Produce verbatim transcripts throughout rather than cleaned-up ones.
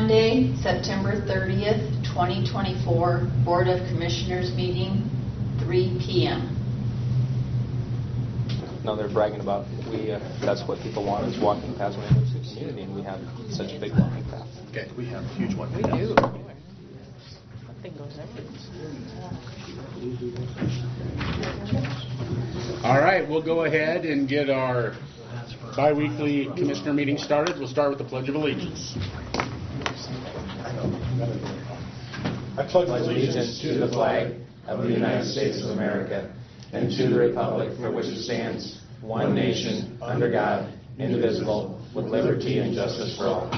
Monday, September thirtieth, twenty twenty-four, Board of Commissioners meeting, three p m No, they're bragging about we. Uh, that's what people want is walking paths when they move to the community, and we have such a big walking path. Okay, we have a huge one. We do. That thing goes everywhere. All right, we'll go ahead and get our bi-weekly commissioner meeting started. We'll start with the Pledge of Allegiance. I pledge allegiance to the flag of the United States of America and to the republic for which it stands, one nation, under God, indivisible, with liberty and justice for all.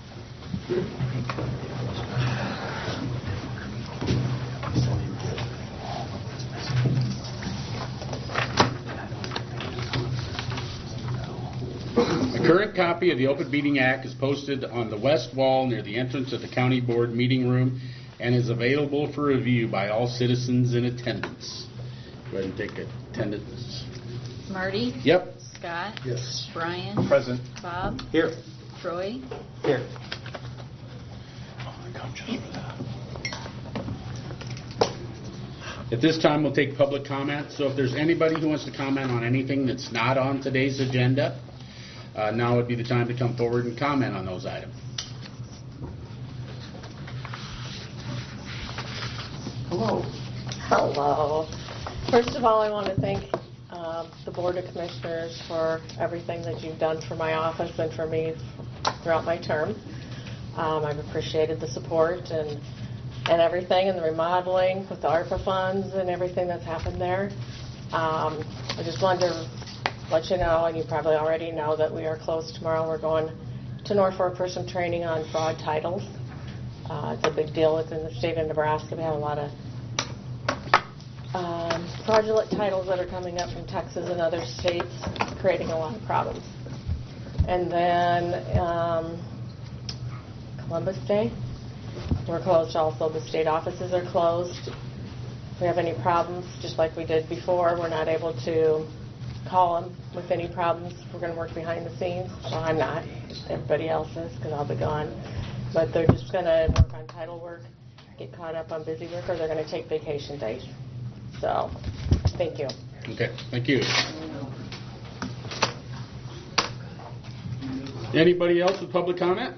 A current copy of the Open Meeting Act is posted on the west wall near the entrance of the County Board meeting room and is available for review by all citizens in attendance. Go ahead and take attendance. Marty? Yep. Scott? Yes. Brian? Present. Bob? Here. Troy? Here. At this time, we'll take public comment. So if there's anybody who wants to comment on anything that's not on today's agenda, uh, now would be the time to come forward and comment on those items. Hello. Hello. First of all, I want to thank uh, the Board of Commissioners for everything that you've done for my office and for me throughout my term. Um, I've appreciated the support and and everything, and the remodeling with the ARPA funds and everything that's happened there. Um, I just wanted to let you know, and you probably already know, that we are closed tomorrow. We're going to Norfolk for some training on fraud titles. Uh, it's a big deal within the state of Nebraska. We have a lot of um, fraudulent titles that are coming up from Texas and other states, creating a lot of problems. And then um, Columbus Day, we're closed also. The state offices are closed. If we have any problems, just like we did before, we're not able to call them with any problems. We're going to work behind the scenes. Well, I'm not. Everybody else is, because I'll be gone. But they're just going to work on title work, get caught up on busy work, or they're going to take vacation days. So, thank you. Okay, thank you. Anybody else with public comment?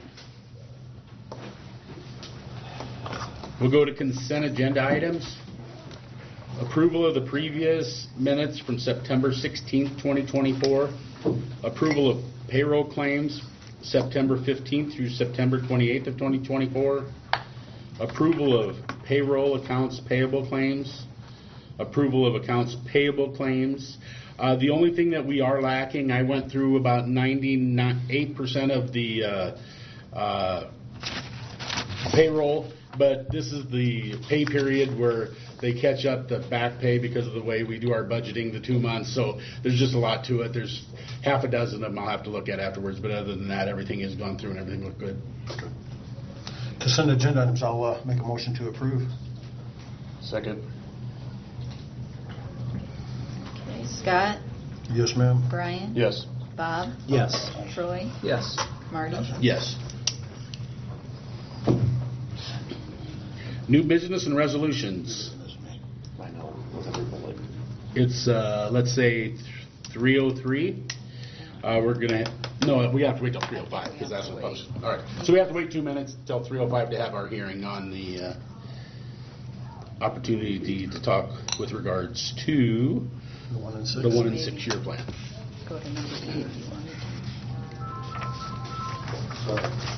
We'll go to consent agenda items. Approval of the previous minutes from September sixteenth, twenty twenty-four. Approval of payroll claims September fifteenth through September twenty-eighth of twenty twenty-four. Approval of payroll accounts payable claims. Approval of accounts payable claims. Uh, the only thing that we are lacking, I went through about ninety-eight percent of the uh, uh, payroll, but this is the pay period where they catch up the back pay because of the way we do our budgeting, the two months. So there's just a lot to it. There's half a dozen of them I'll have to look at afterwards, but other than that, everything has gone through and everything looked good. Consent agenda items, I'll uh, make a motion to approve. Second. Okay, Scott? Yes, ma'am. Brian? Yes. Bob? Yes. Troy? Yes. Marty? Yes. New business and resolutions. It's, uh, let's say, three oh three. Uh, we're going to, no, we have to wait till three oh five because that's what posted. All right. So we have to wait two minutes till three oh five to have our hearing on the uh, opportunity to talk with regards to The one and six. the one and six year plan. Go to number eight if you wanted to.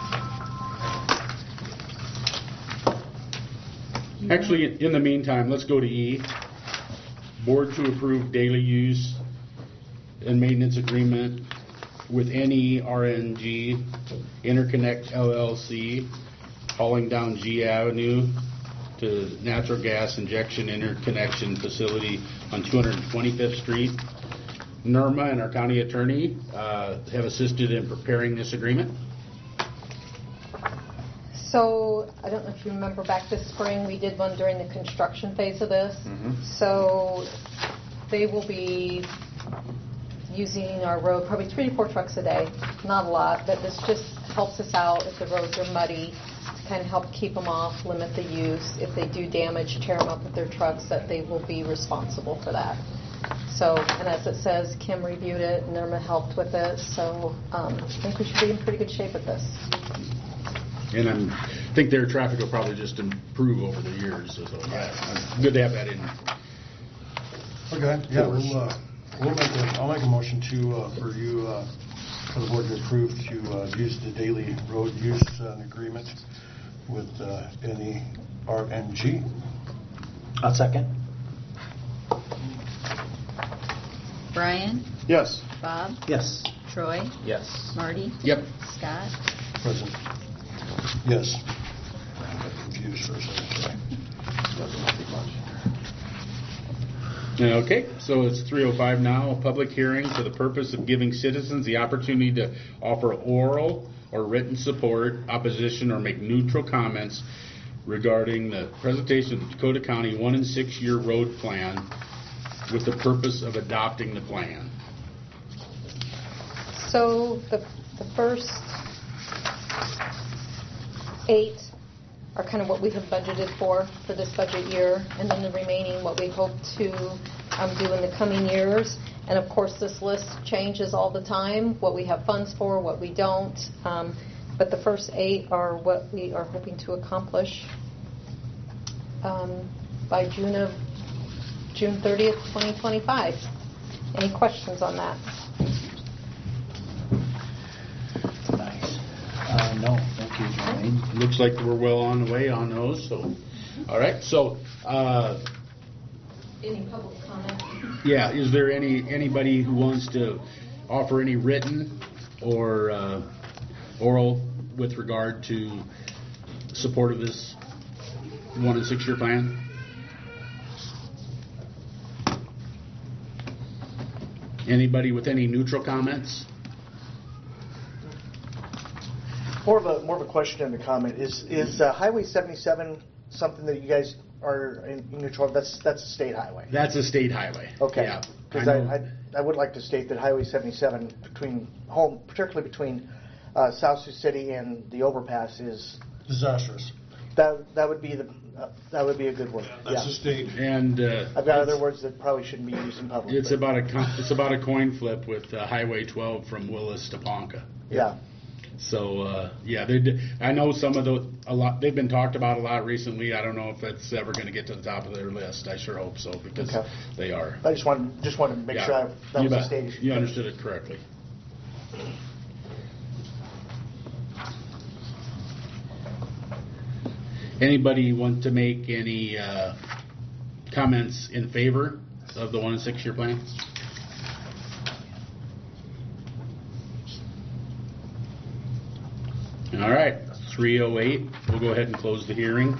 Actually, in the meantime, let's go to E. Board to approve daily use and maintenance agreement with N E R N G Interconnect L L C, hauling down G Avenue to natural gas injection interconnection facility on two hundred twenty-fifth Street. Norma and our county attorney uh, have assisted in preparing this agreement. So, I don't know if you remember back this spring, we did one during the construction phase of this. Mm-hmm. So, they will be using our road, probably three to four trucks a day, not a lot, but this just helps us out if the roads are muddy, to kind of help keep them off, limit the use. If they do damage, tear them up with their trucks, that they will be responsible for that. So, and as it says, Kim reviewed it, and Irma helped with it, so um, I think we should be in pretty good shape with this. And I'm, I think their traffic will probably just improve over the years. So, yeah, good to have that in. Okay, yeah, we'll, uh, we'll make a, I'll make a motion to, uh, for you, uh, for the board to approve to uh, use the daily road use uh, agreement with uh, N E R N G. I'll second. Brian, Yes. Bob, Yes. Troy, Yes. Marty, Yep. Scott. Present. Yes. I got confused for a second. Sorry. Okay, so it's three oh five now, a public hearing for the purpose of giving citizens the opportunity to offer oral or written support, opposition, or make neutral comments regarding the presentation of the Dakota County one and six year road plan with the purpose of adopting the plan. So the, the first eight are kind of what we have budgeted for, for this budget year, and then the remaining what we hope to um, do in the coming years. And of course, this list changes all the time, what we have funds for, what we don't. Um, but the first eight are what we are hoping to accomplish um, by June of June thirtieth, twenty twenty-five. Any questions on that? Nice. Uh, no, thank you, Jolene. Looks like we're well on the way on those, so, all right, so, uh, Any public comment? yeah, is there any, anybody who wants to offer any written or uh, oral with regard to support of this one and six year plan? Anybody with any neutral comments? More of a more of a question than a comment. Is is uh, Highway seventy-seven something that you guys are in neutral? That's that's a state highway. That's a state highway. Okay. Yeah. Because I I, know. I I would like to state that Highway seventy-seven between home, particularly between uh, South Sioux City and the overpass, is Disastrous. that that would be the uh, that would be a good word. That's yeah. a state. And uh, I've got it's- other words that probably shouldn't be used in public. It's but- about a co- it's about a coin flip with uh, Highway twelve from Willis to Ponca. yeah. So uh, yeah, they d- I know some of the a lot they've been talked about a lot recently. I don't know if it's ever going to get to the top of their list. I sure hope so because Okay. they are. I just wanted just wanted to make Yeah. sure I, that You was a bet. state issue. You understood it correctly. Anybody want to make any uh, comments in favor of the one and six year plan? All right, three oh eight. We'll go ahead and close the hearing.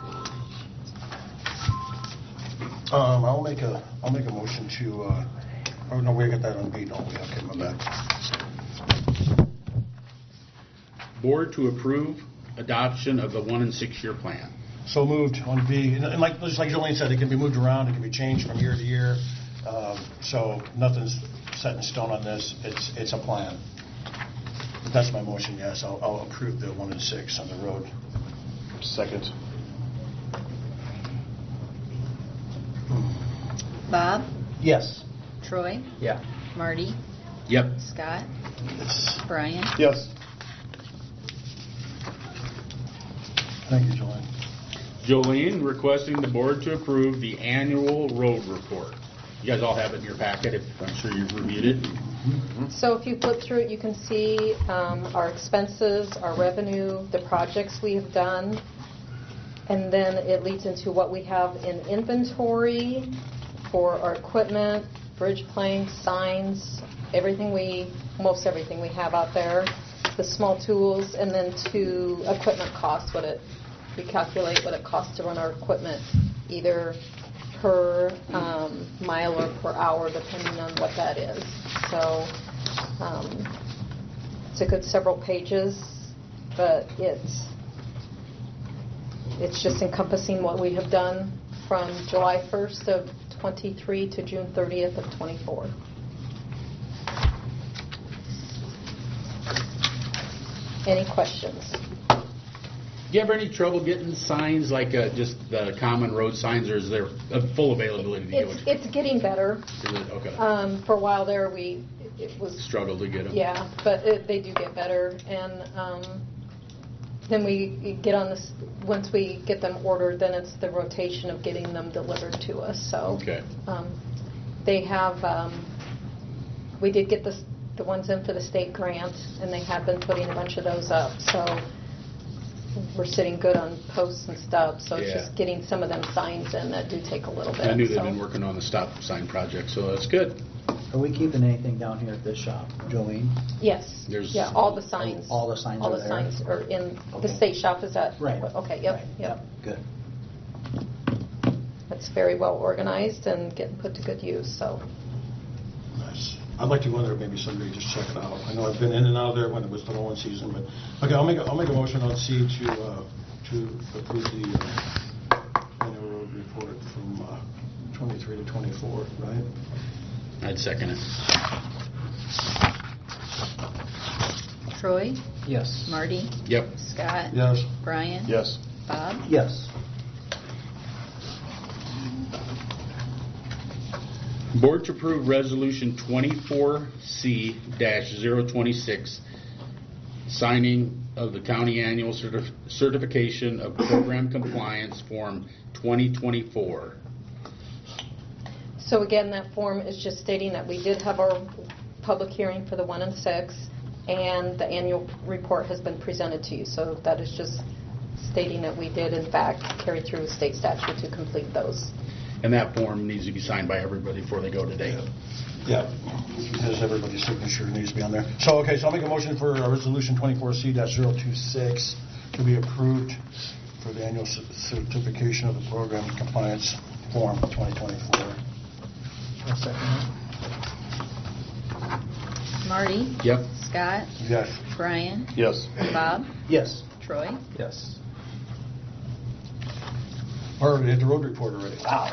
Um, I'll make a, I'll make a motion to, uh, oh, no, we got that on B, don't we? Okay, my bad. Board to approve adoption of the one and six year plan. So moved on B, and and like, just like Jolene said, it can be moved around, it can be changed from year to year. Um, so nothing's set in stone on this, it's, it's a plan. That's my motion, yes, I'll, I'll approve the one and six on the road. Second. Bob, Yes. Troy, Yeah. Marty, Yep. Scott, Yes. Brian. Yes. Thank you, Jolene. Jolene requesting the board to approve the annual road report. You guys all have it in your packet, if I'm sure you've reviewed it. So if you flip through it, you can see um, our expenses, our revenue, the projects we have done, and then it leads into what we have in inventory for our equipment, bridge planks, signs, everything we, most everything we have out there, the small tools, and then to equipment costs, what it, we calculate what it costs to run our equipment, either per um, mile or per hour, depending on what that is. So um, it's a good several pages, but it's it's just encompassing what we have done from July first of twenty-three to June thirtieth of twenty-four. Any questions? Do you have any trouble getting signs like uh, just the common road signs, or is there a full availability to It's, get it's getting better. Is it? Okay. Um, For a while there, we, it was, Struggle to get them? yeah, but it- they do get better. And um, then we get on this, once we get them ordered, then it's the rotation of getting them delivered to us, so. Okay. um, They have, um, we did get the, the ones in for the state grant, and they have been putting a bunch of those up, so we're sitting good on posts and stuff, so it's Yeah. just getting some of them signs in that do take a little bit. I knew they'd so. been working on the stop sign project, so that's good. Are we keeping anything down here at this shop, Jolene? Yes, There's- yeah, all the signs. All the signs All are the there? signs are in, the Okay. state shop is at? Right. Okay, yep, Right. yep. Good. It's very well organized and getting put to good use, so. Nice. I'd like to go in there maybe someday, just check it out. I know I've been in and out of there when it was the mowing season, but, okay, I'll make, a- I'll make a motion on C to, uh, to approve the uh, annual road report from uh, twenty-three to twenty-four, right? I'd second it. Troy, Yes. Marty, Yep. Scott, Yes. Brian, Yes. Bob. Yes. Board to approve Resolution twenty-four C zero twenty-six, signing of the county annual certif- certification of program compliance form twenty twenty-four. So again, that form is just stating that we did have our public hearing for the one and six, and the annual report has been presented to you. So that is just stating that we did in fact carry through state statute to complete those. And that form needs to be signed by everybody before they go today. Yeah, because everybody's signature needs to be on there. So, okay, so I'll make a motion for uh, Resolution twenty-four C zero twenty-six to be approved for the annual cer- certification of the program compliance form twenty twenty-four. I'll second that. Marty, Yep. Scott, Yes. Brian, Yes. Bob, Yes. Troy. Yes. Or we hit the road report already. Wow.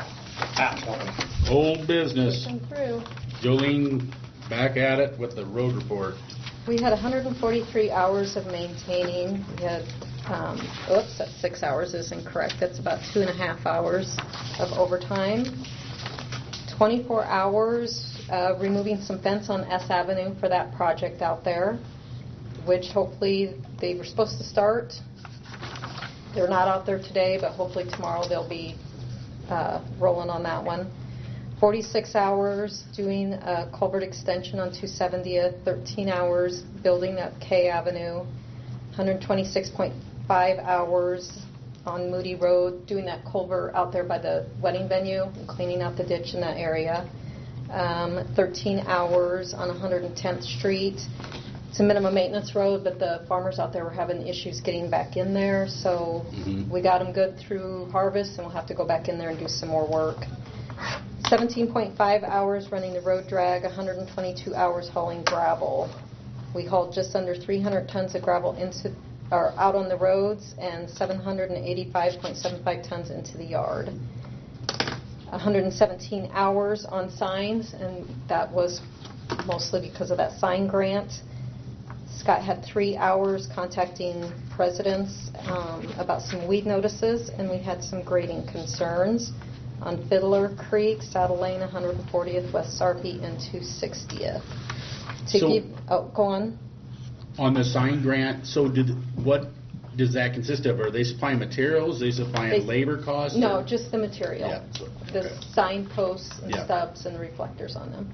Old business. Come through. Jolene, back at it with the road report. We had one hundred forty-three hours of maintaining. We had, um, oops, that six hours is incorrect. That's about two and a half hours of overtime. twenty-four hours uh, removing some fence on S Avenue for that project out there, which hopefully they were supposed to start. They're not out there today, but hopefully tomorrow they'll be uh, rolling on that one. forty-six hours doing a culvert extension on two seventieth, thirteen hours building up K Avenue, one hundred twenty-six point five hours on Moody Road doing that culvert out there by the wedding venue and cleaning out the ditch in that area, um, thirteen hours on one hundred tenth Street. It's a minimum maintenance road, but the farmers out there were having issues getting back in there, so Mhm. we got them good through harvest, and we'll have to go back in there and do some more work. seventeen point five hours running the road drag, one hundred twenty-two hours hauling gravel. We hauled just under three hundred tons of gravel into, or out on the roads, and seven hundred eighty-five point seven five tons into the yard. one hundred seventeen hours on signs, and that was mostly because of that sign grant. Scott had three hours contacting residents um, about some weed notices, and we had some grading concerns on Fiddler Creek, Saddle Lane, one hundred fortieth, West Sarpy, and two sixtieth. To So- give, oh, go on. On the sign grant, so did, what does that consist of? Are they supplying materials, they supplying They- labor costs? No, or- just the material. Yeah, so- The okay. sign posts and Yeah. stubs and reflectors on them.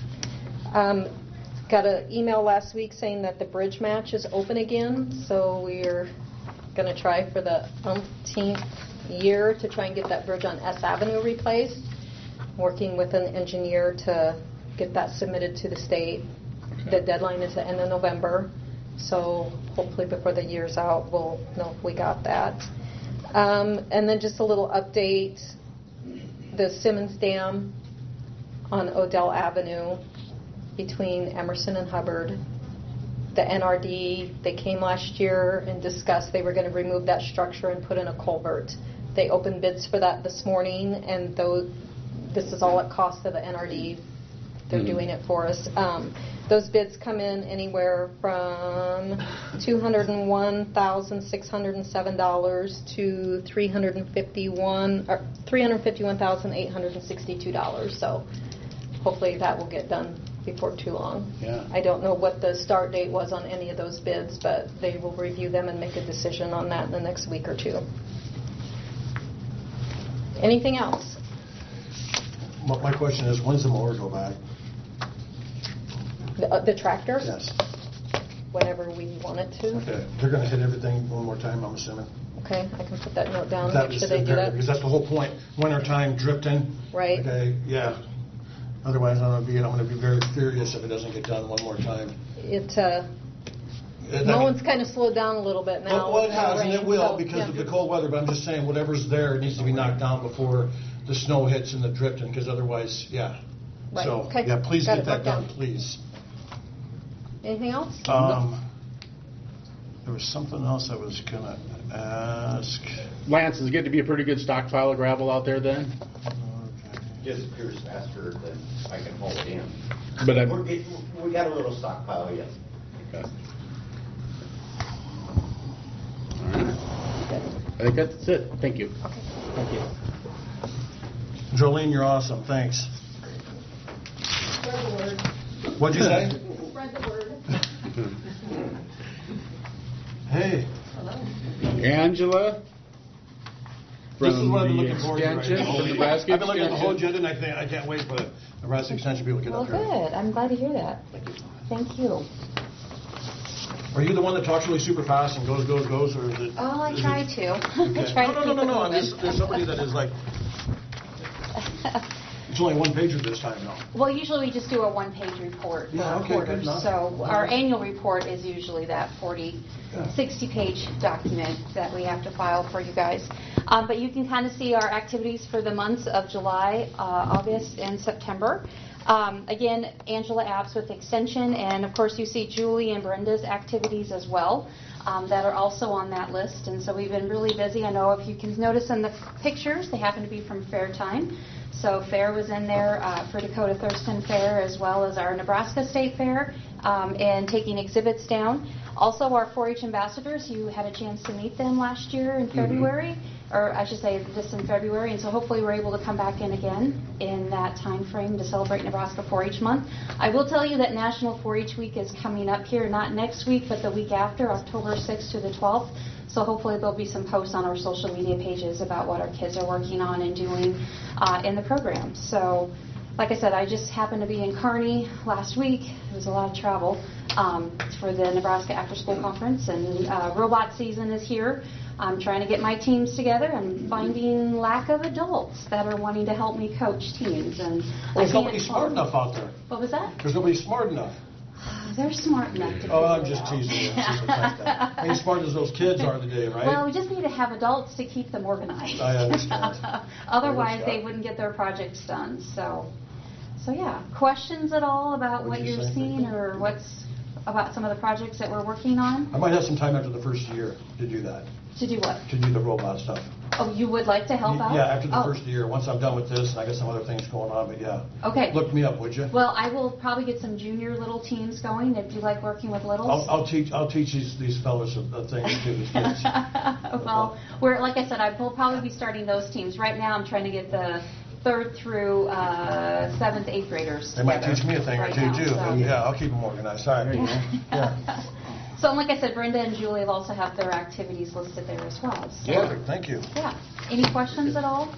Um, Got an email last week saying that the bridge match is open again, so we're going to try for the umpteenth year to try and get that bridge on S Avenue replaced. Working with an engineer to get that submitted to the state. The deadline is the end of November, so hopefully before the year's out, we'll know if we got that. Um, and then just a little update, the Simmons Dam on Odell Avenue between Emerson and Hubbard. The N R D, they came last year and discussed they were going to remove that structure and put in a culvert. They opened bids for that this morning, and though this is all at cost of the N R D They're Mhm. doing it for us. Um, Those bids come in anywhere from two hundred one thousand six hundred seven dollars to three hundred fifty-one or three hundred fifty-one thousand eight hundred sixty-two dollars. So hopefully that will get done before too long. Yeah. I don't know what the start date was on any of those bids, but they will review them and make a decision on that in the next week or two. Anything else? My my question is, when's the mower go back? The, uh, the tractor? Yes. Whenever we want it to. Okay, they're gonna hit everything one more time, I'm assuming? Okay, I can put that note down, That make was- sure they do that. Because that's the whole point, winter time drifting. Right. Okay, yeah. Otherwise, I'm gonna be, I'm gonna be very furious if it doesn't get done one more time. It, uh, And I no mean- one's kind of slowed down a little bit now. Well, well, it with the has, and rain, it will, so, because yeah. of the cold weather, but I'm just saying, whatever's there, it needs to be knocked down before the snow hits and the drifting, because otherwise, yeah. Right, So, okay. yeah, please Got get it that marked done, down. please. Anything else? Um, there was something else I was gonna ask. Lance, is it getting to be a pretty good stockpile of gravel out there then? Disappears faster than I can hold it in. But I'm- We're getting, we got a little stockpile, yes. Okay. All right. I think that's it. Thank you. Okay. Thank you. Jolene, you're awesome, thanks. Spread the word. What'd you say? Spread the word. Hey. Angela? This is From what I've been the looking forward to right extension, now. from Nebraska I've been looking at the whole Extension. agenda, and I think, I can't wait for the Nebraska Extension people to get Well, up here. good. I'm glad to hear that. Thank you. Are you the one that talks really super fast and goes, goes, goes, or is it? Oh, I is try it- to. Okay. I try No, to no, keep no, it no, no, I'm moving. just, there's somebody that is like, it's only one pager this time, though. Well, usually we just do a one-page report Yeah, per okay, quarter. good enough. So our annual report is usually that forty, Yeah. sixty-page document that we have to file for you guys. Um, But you can kind of see our activities for the months of July, uh, August, and September. Um, Again, Angela Abs with Extension, and of course you see Julie and Brenda's activities as well um, that are also on that list. And so we've been really busy. I know if you can notice in the pictures, they happen to be from Fair Time. So Fair was in there uh, for Dakota Thurston Fair, as well as our Nebraska State Fair, um, and taking exhibits down. Also, our four H ambassadors, you had a chance to meet them last year in February, or I should say this in February, and so hopefully we're able to come back in again in that time frame to celebrate Nebraska four H Month. I will tell you that National four H Week is coming up here, not next week, but the week after, October sixth to the twelfth. So hopefully there'll be some posts on our social media pages about what our kids are working on and doing uh, in the program. So, like I said, I just happened to be in Kearney last week. It was a lot of travel um, for the Nebraska After School Conference, and uh, robot season is here. I'm trying to get my teams together and finding lack of adults that are wanting to help me coach teams. And Well, I there's can't nobody smart enough out there. What was that? There's nobody smart enough. They're smart enough to Oh, figure I'm it just out. teasing you. Ain't as smart as those kids are today, right? Well, we just need to have adults to keep them organized. I understand. Otherwise, Very they wouldn't get their projects done. So, so yeah. Questions at all about What'd what you you're say? seeing or what's about some of the projects that we're working on? I might have some time after the first year to do that, To do what? to do the robot stuff. Oh, you would like to help out? Yeah, after the Oh, first year, once I'm done with this, and I got some other things going on, but yeah. Okay. Look me up, would you? Well, I will probably get some junior little teams going if you like working with littles. I'll, I'll teach, I'll teach these, these fellas a, a thing or two, these kids. Well, we're, like I said, I will probably be starting those teams. Right now, I'm trying to get the third through uh, seventh, eighth graders They might together teach me a thing or right two, now, too. so- Yeah, I'll keep them organized. All right. Yeah. So, and like I said, Brenda and Julie have also have their activities listed there as well. So, Perfect, thank you. yeah. Any questions at all?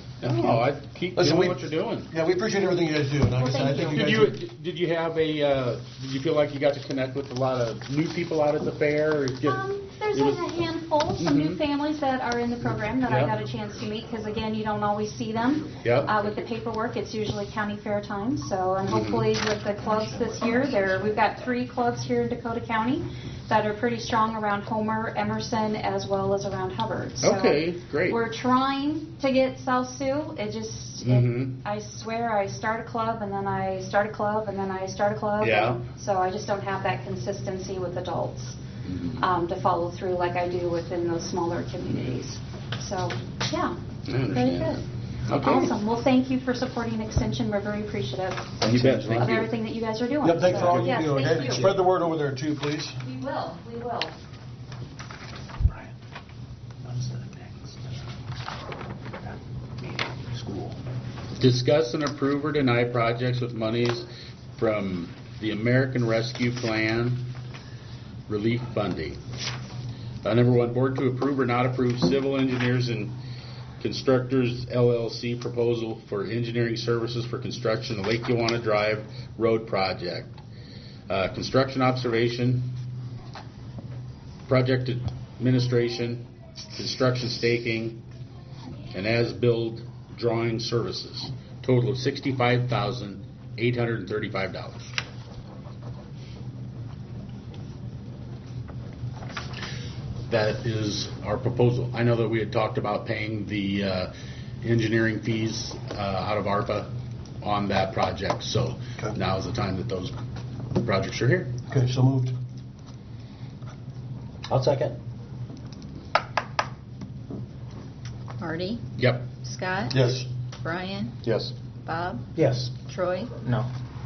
No, I keep Listen, doing we- what you're doing. Yeah, we appreciate everything you guys do. And like Well, I said, I thank think you. you Did guys you are- did you have a uh, did you feel like you got to connect with a lot of new people out at the fair? Or just, Um, there's it like was- a handful, some new Mhm. families that are in the program that I Yeah. got a chance to meet because, again, you don't always see them. Yep. Uh, with the paperwork, it's usually county fair time. So, and Mhm. hopefully with the clubs this year, there we've got three clubs here in Dakota County that are pretty strong around Homer, Emerson, as well as around Hubbard. So Okay, great. We're trying to get South Sioux. It just, it- Mhm. I swear, I start a club and then I start a club and then I start a club. Yeah. and So I just don't have that consistency with adults um, to follow through like I do within those smaller communities. So, yeah, I very understand. good. Okay. Awesome. Well, thank you for supporting Extension. We're very appreciative You bet. Thank of you. everything that you guys are doing. Yep, thanks for all you Yes, do. thank Okay, you. spread the word over there too, please. We will, we will. School. Discuss and approve or deny projects with monies from the American Rescue Plan relief funding. Uh, number one, board to approve or not approve Civil Engineers and Constructors L L C proposal for engineering services for construction of Lake Yawanna Drive Road project. Uh, construction observation, project administration, construction staking, and as-built drawing services. Total of sixty-five thousand eight hundred thirty-five dollars. That is our proposal. I know that we had talked about paying the uh, engineering fees uh, out of ARPA on that project, so Okay. now is the time that those projects are here. Okay, so moved. I'll second. Marty? Yep. Scott? Yes. Brian? Yes. Bob? Yes. Troy? No.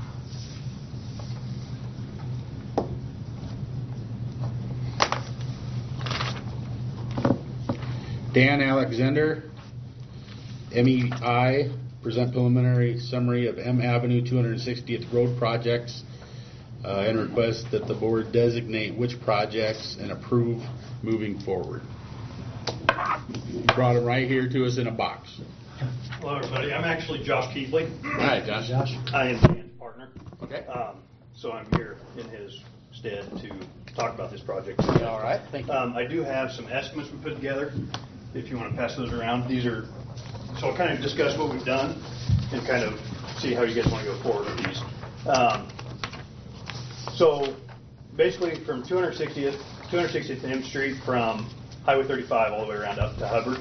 Dan Alexander, M E I, present preliminary summary of M Avenue two hundred sixtieth Road projects uh, and request that the board designate which projects and approve moving forward. Brought them right here to us in a box. Hello, everybody. I'm actually Josh Keithley. Hi, Josh. Josh. I am Dan's partner. Okay. Um, so I'm here in his stead to talk about this project. All right. Thank you. Um, I do have some estimates we put together. If you want to pass those around, these are. So I'll kind of discuss what we've done and kind of see how you guys want to go forward with these. Um, so basically, from two hundred sixtieth, two hundred sixtieth M Street from Highway thirty-five all the way around up to Hubbard.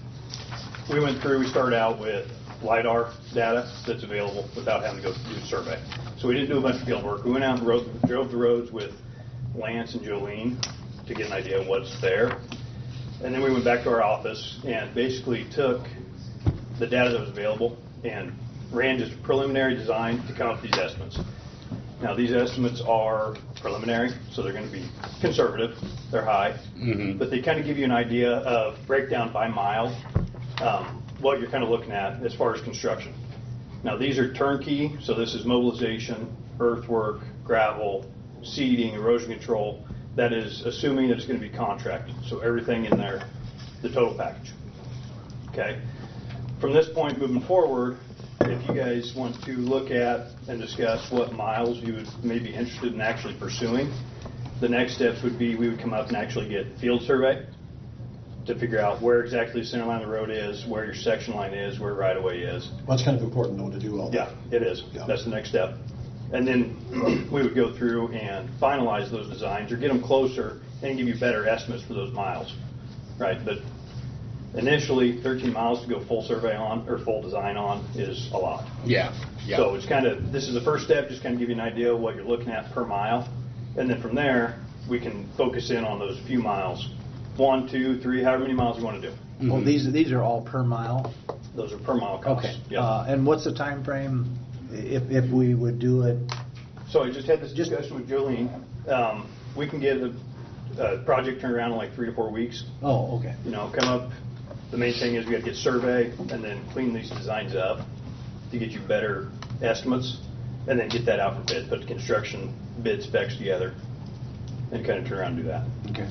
We went through, we started out with LiDAR data that's available without having to go do a survey. So we didn't do a bunch of field work. We went out and rode, drove the roads with Lance and Jolene to get an idea of what's there. And then we went back to our office and basically took the data that was available and ran just a preliminary design to come up with these estimates. Now, these estimates are preliminary, so they're going to be conservative. They're high, Mhm. but they kind of give you an idea of breakdown by mile, um, what you're kind of looking at as far as construction. Now, these are turnkey, so this is mobilization, earthwork, gravel, seeding, erosion control. That is assuming that it's going to be contracted, so everything in there, the total package. Okay? From this point moving forward, if you guys want to look at and discuss what miles you would maybe be interested in actually pursuing, the next steps would be we would come up and actually get field survey to figure out where exactly the center line of the road is, where your section line is, where right-of-way is. Well, it's kind of important, though, to do all that. Yeah, it is. Yeah. That's the next step. And then we would go through and finalize those designs or get them closer and give you better estimates for those miles, right? But initially, thirteen miles to go full survey on or full design on is a lot. Yeah. Yeah. So it's kind of, this is the first step, just kind of give you an idea of what you're looking at per mile. And then from there, we can focus in on those few miles. One, two, three, however many miles you want to do. Oh, these, these are all per mile? Those are per mile costs. Okay. Yep. Uh, and what's the time frame if, if we would do it? So I just had this discussion with Jolene. Um, we can get a, a project turned around in like three to four weeks. Oh, okay. You know, come up. The main thing is we got to get survey and then clean these designs up to get you better estimates, and then get that out for bid. Put the construction bid specs together, and kind of turn around and do that. Okay.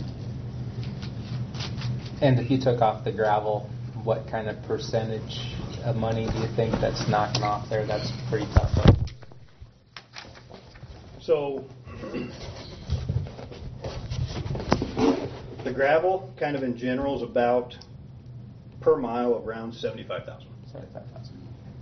And if you took off the gravel, what kind of percentage of money do you think that's knocking off there? That's pretty tough, right? So the gravel, kind of in general, is about per mile around seventy-five thousand. seventy-five thousand.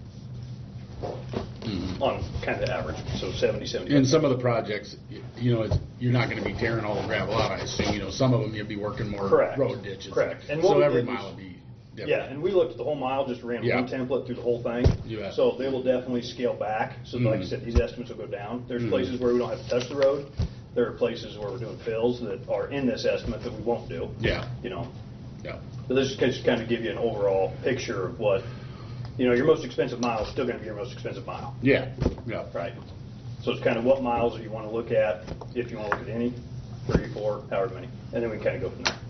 Mhm. On kind of the average, so seventy, seventy-five. In some of the projects, y- you know, it's, you're not going to be tearing all the gravel out, I assume. You know, some of them you'll be working more Correct. road ditches. Correct. And what So we every did was- mile will be different. Yeah, and we looked at the whole mile, just ran Yeah. one template through the whole thing. Yeah. So they will definitely scale back. So like I Mhm. said, these estimates will go down. There's Mhm. places where we don't have to touch the road. There are places where we're doing fills that are in this estimate that we won't do. Yeah. You know, Yeah. but this is just kind of give you an overall picture of what, you know, your most expensive mile is still going to be your most expensive mile. Yeah, yeah. Right. So it's kind of what miles that you want to look at, if you want to look at any, three, four, however many, and then we kind of go from there.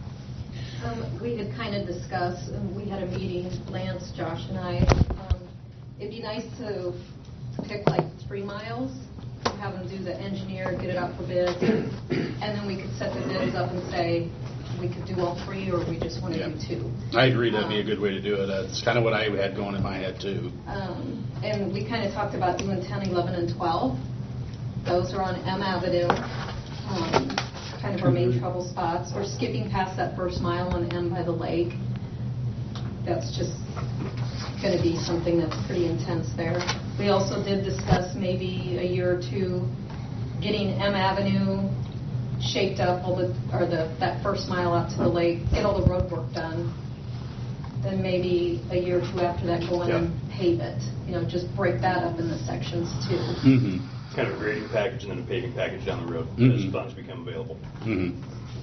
Um, we had kind of discussed, and we had a meeting, Lance, Josh, and I. Um, it'd be nice to pick like three miles, have them do the engineer, get it out for bids, and then we could set the bids up and say we could do all three, or we just want to Yeah. do two. I agree that'd be a Um, good way to do it. That's kind of what I had going in my head too. Um, and we kind of talked about doing ten, eleven, and twelve. Those are on M Avenue, um, kind of our main trouble spots. We're skipping past that first mile on M by the lake. That's just going to be something that's pretty intense there. We also did discuss maybe a year or two getting M Avenue shaped up, all the, or the, that first mile out to the lake, get all the road work done. Then maybe a year or two after that, go in and pave it. You know, just break that up in the sections too. Mm-hmm. Kind of a grading package and then a paving package down the road Mhm. as funds become available. Mm-hmm.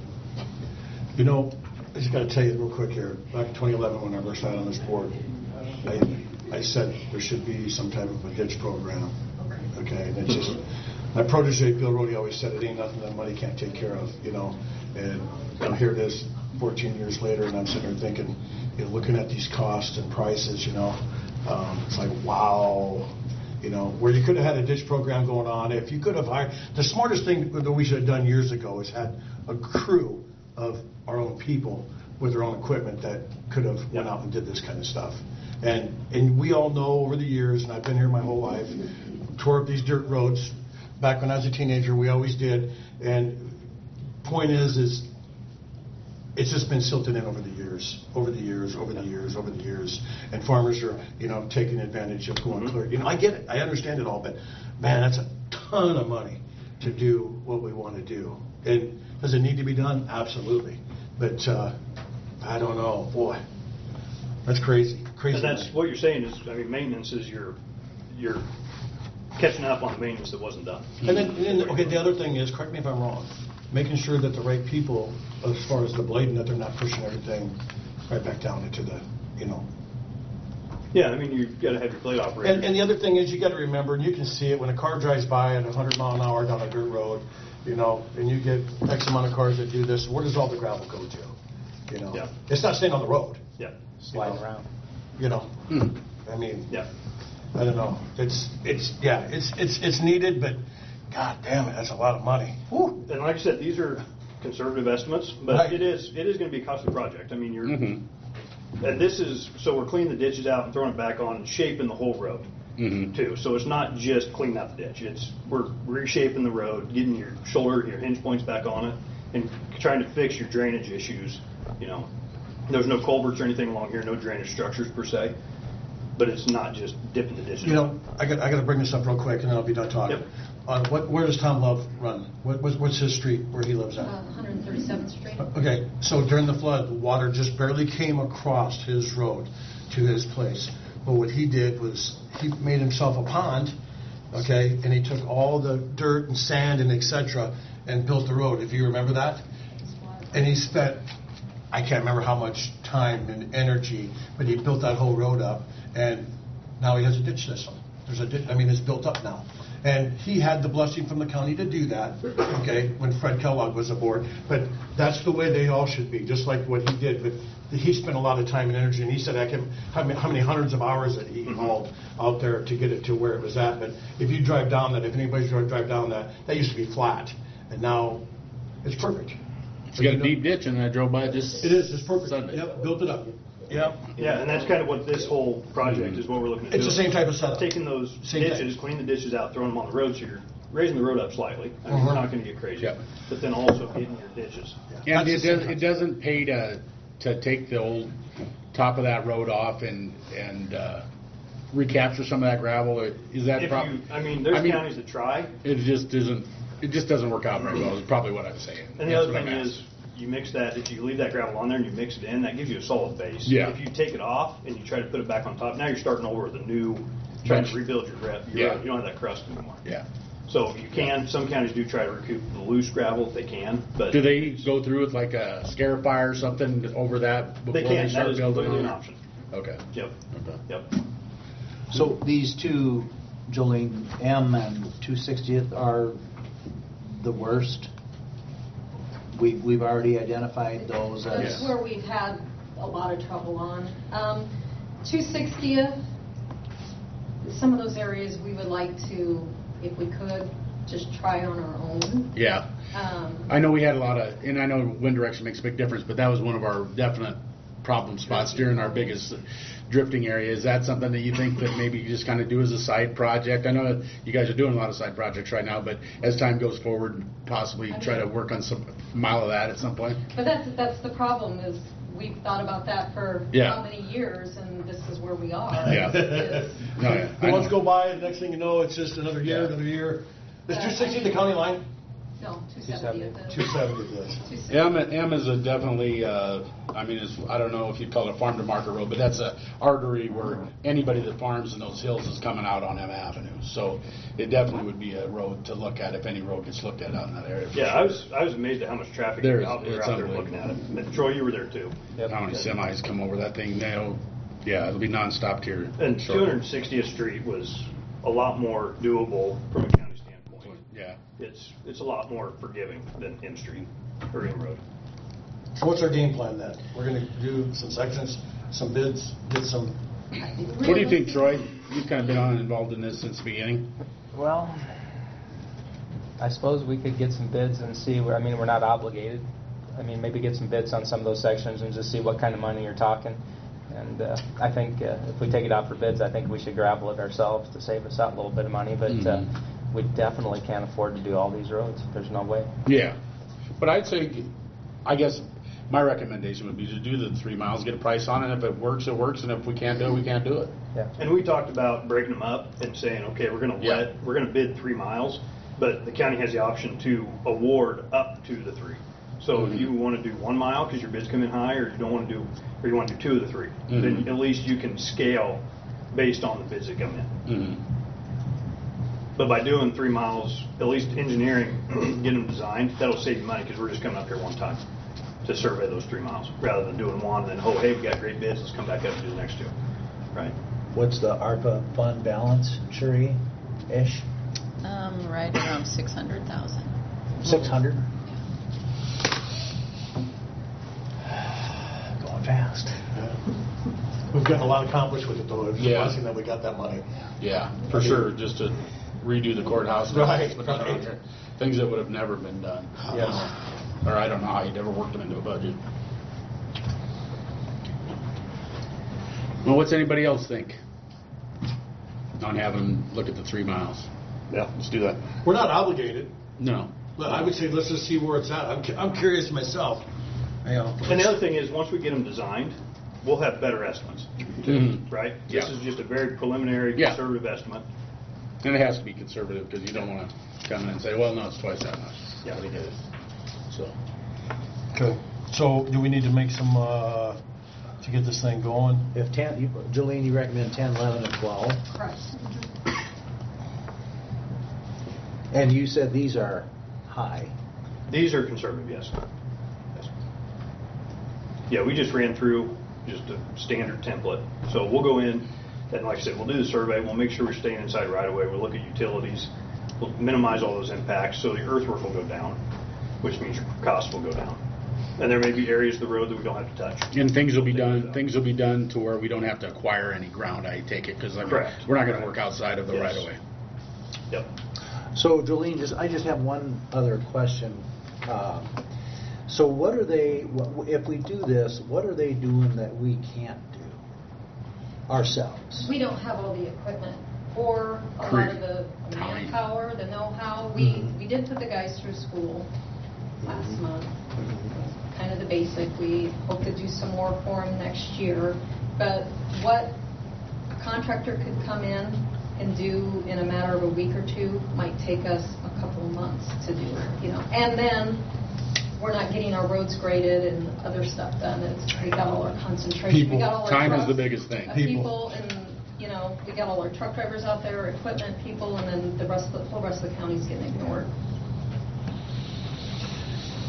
You know, I just got to tell you real quick here. Back in twenty eleven, when I first sat on this board, I, I said there should be some type of a ditch program. Okay, and it just, my protege Bill Rhodey always said it ain't nothing that money can't take care of, you know. And you know, here it is, fourteen years later, and I'm sitting there thinking, you know, looking at these costs and prices, you know, um, it's like wow. You know, where you could have had a ditch program going on. If you could have hired, the smartest thing that we should have done years ago is had a crew of our own people with their own equipment that could have went out and did this kind of stuff. And and we all know over the years, and I've been here my whole life, tore up these dirt roads. Back when I was a teenager, we always did. And point is, is it's just been silted in over the years, over the years, over the years, over the years. And farmers are, you know, taking advantage of going clear. You know, I get it. I understand it all. But, man, that's a ton of money to do what we want to do. And does it need to be done? Absolutely. But uh, I don't know. Boy, that's crazy. Crazy. And that's money. what you're saying is, I mean, maintenance is your, you're catching up on the maintenance that wasn't done. And then, and then, okay, the other thing is, correct me if I'm wrong, making sure that the right people, as far as the blading, that they're not pushing everything right back down into the, you know. Yeah, I mean, you've got to have your blade operator. And, and the other thing is, you got to remember, and you can see it when a car drives by at one hundred mile an hour down a dirt road, you know, and you get X amount of cars that do this. Where does all the gravel go to? You know, Yeah. it's not staying on the road. Yeah. Slide around. You know, Hmm. I mean, Yeah. I don't know. It's it's yeah, it's it's it's needed, but God damn it, that's a lot of money. Whew. And like I said, these are conservative estimates, but Right. it is, it is going to be a costly project. I mean, you're, Mm-hmm. and this is, so we're cleaning the ditches out and throwing it back on and shaping the whole road Mm-hmm. too. So it's not just cleaning out the ditch. It's, we're reshaping the road, getting your shoulder, your hinge points back on it, and trying to fix your drainage issues, you know. There's no culverts or anything along here, no drainage structures per se, but it's not just dipping the ditches. You know, I got I got to bring this up real quick, and then I'll be done talking. Yep. Uh, what where does Tom Love run? What, what's, what's his street where he lives at? Uh, one hundred thirty-seventh Street. Okay, so during the flood, the water just barely came across his road to his place. But what he did was he made himself a pond, okay, and he took all the dirt and sand and et cetera and built the road. If you remember that, and he spent, I can't remember how much time and energy, but he built that whole road up, and now he has a ditch system. There's a ditch, I mean, it's built up now. And he had the blessing from the county to do that, okay, when Fred Kellogg was aboard. But that's the way they all should be, just like what he did. But he spent a lot of time and energy, and he said, I can, how many, how many hundreds of hours that he hauled out there to get it to where it was at. But if you drive down that, if anybody's going to drive down that, that used to be flat, and now it's perfect. It's got a deep ditch, and I drove by it this It is, it's perfect. Sunday. Yep, built it up. Yep. Yeah, and that's kind of what this whole project is, what we're looking at It's doing. the same type of setup. Taking those Same ditches, thing. cleaning the ditches out, throwing them on the roads here, raising the road up slightly. I mean, Uh-huh. we're not going to get crazy. Yeah. But then also hitting your ditches. Yeah, That's it, the same does, it doesn't pay to to take the old top of that road off and and uh, recapture some of that gravel. Or is that If prob- you, I mean, there's I mean, counties that try. It just isn't. It just doesn't work out very well. Is probably what I'm saying. And the That's other what thing I'm is, you mix that, if you leave that gravel on there and you mix it in, that gives you a solid base. Yeah. If you take it off and you try to put it back on top, now you're starting over with a new, trying to Bench. rebuild your grab. Yeah. You don't have that crust anymore. Yeah. So you can, some counties do try to recoup the loose gravel if they can, but. Do they go through with like a scarifier or something over that before They can, that start is building? completely an option. Okay. Yep, Okay. yep. So these two, Jolene, M and two sixtieth are the worst? We, we've already identified those That's as... where we've had a lot of trouble on. Um, two sixtieth, some of those areas we would like to, if we could, just try on our own. Yeah. Um, I know we had a lot of, and I know wind direction makes a big difference, but that was one of our definite problem spots during our biggest drifting area. Is that something that you think that maybe you just kind of do as a side project? I know you guys are doing a lot of side projects right now, but as time goes forward, possibly try to work on some mile of that at some point? But that's, that's the problem, is we've thought about that for Yeah. how many years, and this is where we are. Yeah. Is- No, yeah. The I months know. go by, and next thing you know, it's just another year, Yeah. another year. Is two sixty the county line? No, two seventy. two seventy is. two sixty. M, M is a definitely, uh, I mean, it's, I don't know if you'd call it a farm to market road, but that's a artery where anybody that farms in those hills is coming out on M Avenue. So it definitely would be a road to look at if any road gets looked at out in that area. for Yeah, sure. I was, I was amazed at how much traffic There's- out there it's out there looking at it. And Troy, you were there too. How many semis come over that thing now? Yeah, it'll be nonstop here. And shortly. two hundred sixtieth Street was a lot more doable from a county standpoint. Yeah. It's, it's a lot more forgiving than M Street or M Road. So what's our game plan then? We're gonna do some sections, some bids, get some, What do you think, Troy? You've kind of been on and involved in this since the beginning. Well, I suppose we could get some bids and see, where I mean, we're not obligated. I mean, maybe get some bids on some of those sections and just see what kind of money you're talking. And uh, I think uh, if we take it out for bids, I think we should gravel it ourselves to save us out a little bit of money. But uh, Mhm. we definitely can't afford to do all these roads. There's no way. Yeah. But I'd say, I guess my recommendation would be to do the three miles, get a price on it. If it works, it works. And if we can't do it, we can't do it. Yeah. And we talked about breaking them up and saying, okay, we're going to Yeah. let, we're going to bid three miles, but the county has the option to award up to the three. So Mhm. if you want to do one mile because your bids come in high, or you don't want to do, or you want to do two of the three, Mhm. then at least you can scale based on the bids that come in. Mm-hmm. But by doing three miles, at least engineering, get them designed, that'll save you money because we're just coming up here one time to survey those three miles, rather than doing one and then, oh, hey, we got great bids, let's come back up and do the next two, right? What's the ARPA fund balance, Sheree-ish? Um, right around six hundred thousand. six hundred? Going fast. we've gotten a lot accomplished with it though. It's a Yeah. blessing that we got that money. Yeah, for sure. Just to redo the courthouse. Right, Put that on right. there. Things that would have never been done. Yes. Or I don't know how you'd ever worked them into a budget. Well, what's anybody else think on having them look at the three miles? Yeah. Let's do that. We're not obligated, No. but I would say let's just see where it's at. I'm, cu- I'm curious myself. You know, And the other thing is, once we get them designed, we'll have better estimates, Mhm. right? This Yeah. is just a very preliminary, Yeah. conservative estimate. And it has to be conservative because you don't want to come in and say, well, no, it's twice that much. Yeah, we get it. So, Okay. So do we need to make some, uh, to get this thing going? If ten, you- Jolene, you recommend ten, eleven, and twelve? Correct. And you said these are high. These are conservative, yes. Yes. Yeah, we just ran through just a standard template. So we'll go in, and like I said, we'll do the survey, we'll make sure we're staying inside right away, we'll look at utilities, we'll minimize all those impacts, so the earthwork will go down, which means your costs will go down. And there may be areas of the road that we don't have to touch. and things will be done, things will be done to where we don't have to acquire any ground, I take it, because Correct. we're not going to Correct. work outside of the Yes. right of way. Yep. So Jolene, just, I just have one other question. Um, So what are they, wha- if we do this, what are they doing that we can't do ourselves? We don't have all the equipment or a lot Creek. of the County. manpower, the know-how. We, Mhm. we did put the guys through school last month, kind of the basic. We hope to do some more for them next year. But what a contractor could come in and do in a matter of a week or two might take us a couple of months to do, you know. And then we're not getting our roads graded and other stuff done. It's, we got all our concentration. People. We got all our Time is trucks, the biggest thing. uh, People. People and, you know, we got all our truck drivers out there, equipment people, and then the rest of the whole rest of the county's getting ignored.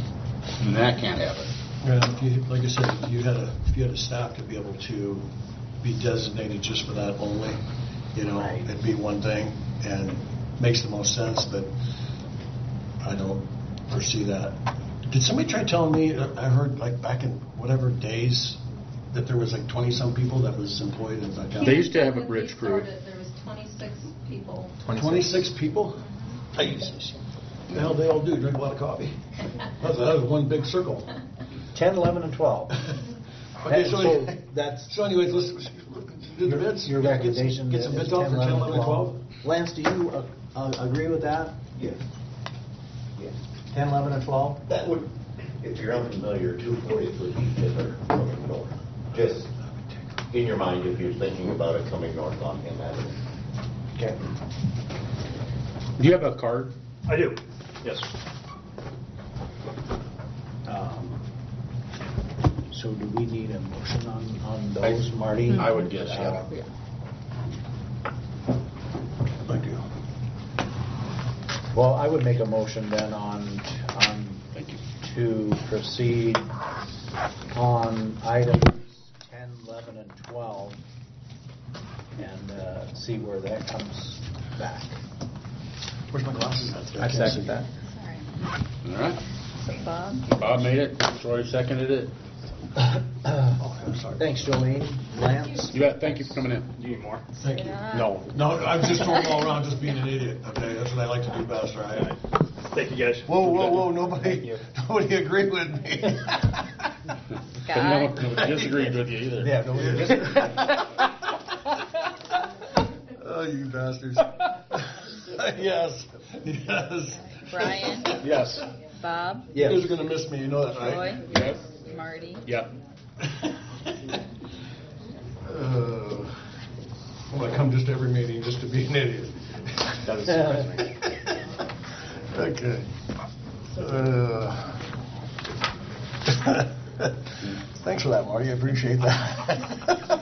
And that can't happen. And if you, like I said, if you had a, if you had a staff to be able to be designated just for that only, you know, it'd be one thing, and makes the most sense, but I don't foresee that. Did somebody try telling me, I heard like back in whatever days, that there was like twenty-some people that was employed in that county? They used to have a bridge crew. There was twenty-six people. twenty-six people? Jesus. What the hell they all do, drink a lot of coffee? That was, that was one big circle. ten, eleven, and twelve. Okay, so, So that's so anyways, let's, let's do the bids. your recommendation. Get some is bids off for ten, eleven, and twelve? Lance, do you uh, uh, agree with that? Yes. Yes. ten, eleven, and twelve? That would, if you're unfamiliar, two fortieth would be Hitler coming north. Just in your mind, if you're thinking about it coming north on Penn Avenue. Okay. Do you have a card? I do, yes. Um, So do we need a motion on, on those, Marty? I would guess, yeah. Uh, Thank you. Well, I would make a motion then on, on, Thank you. to proceed on items ten, eleven, and twelve, and uh, see where that comes back. Where's my glasses? I second that. All right. So Bob? Bob made it, Troy seconded it. Oh, I'm sorry. Thanks, Jolene. Lance? You bet, thank you for coming in. Do you need more? Thank you. No. No, I'm just throwing it all around, just being an idiot, okay? That's what I like to do best, right? Thank you, guys. Whoa, whoa, whoa, nobody, nobody agreed with me. But no, nobody disagreed with you either. Yeah, nobody disagreed. Oh, you bastards. Yes, yes. Brian, Yes. Bob, You guys are gonna miss me, you know that, Troy, right? Yes. Marty. Yep. Uh, I'm gonna come just to every meeting just to be an idiot. That is surprising. Okay. Uh, Thanks for that, Marty, I appreciate that.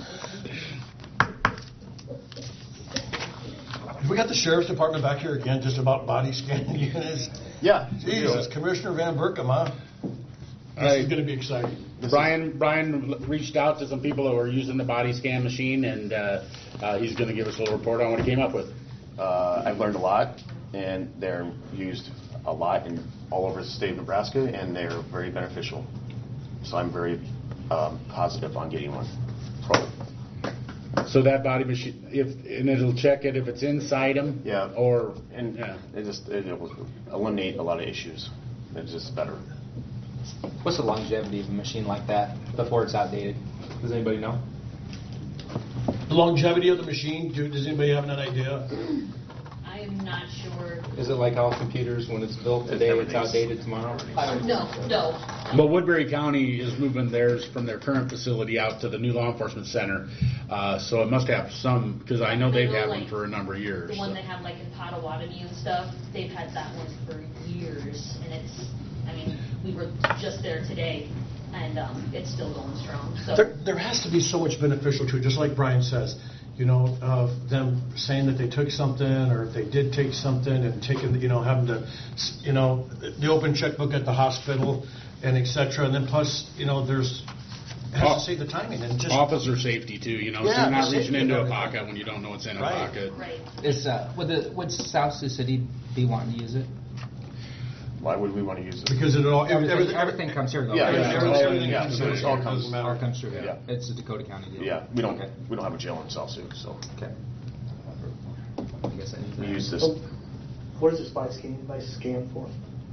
We got the sheriff's department back here again, just about body scanning units. Yeah. Jesus, Commissioner Van Berkom, huh? This is gonna be exciting. Brian, Brian reached out to some people that were using the body scan machine, and uh, uh, he's going to give us a little report on what he came up with. Uh, I've learned a lot, and they're used a lot in all over the state of Nebraska, and they're very beneficial. So I'm very um, positive on getting one. Pro. So that body machine, if and it'll check it if it's inside them. Yeah. Or and yeah. it just it will eliminate a lot of issues. It's just better. What's the longevity of a machine like that before it's outdated? Does anybody know? The longevity of the machine, do- does anybody have an idea? I am not sure. Is it like all computers, when it's built today, it's Everything's- outdated tomorrow? No, no. But Woodbury County is moving theirs from their current facility out to the new law enforcement center, uh, so it must have some, because I know they've had one for a number of years. The one so. they have like in Potawatomi and stuff, they've had that one for years, and it's, I mean, we were just there today, and um, it's still going strong, so. There, there has to be so much beneficial to it, just like Brian says. You know, of them saying that they took something, or if they did take something and taking, you know, having to, you know, the open checkbook at the hospital and et cetera. And then plus, you know, there's, it has to say the timing and just. Officer safety too, you know, so Yeah, you're not the reaching safety into a of pocket everything. when you don't know what's in a Right. pocket. Right. Is, uh, would the, would South Sioux City be wanting to use it? Why would we want to use it? Because it all, Everything, everything, everything comes here though. Yeah, right? yeah, everything, everything yeah, comes so in, it's all it comes- doesn't matter. Or comes through. Yeah. It's a Dakota County deal. Yeah, we don't Okay. we don't have a jail in South Sioux, so Okay. I guess I need to- we use this. So, what is this body scan, body scan for?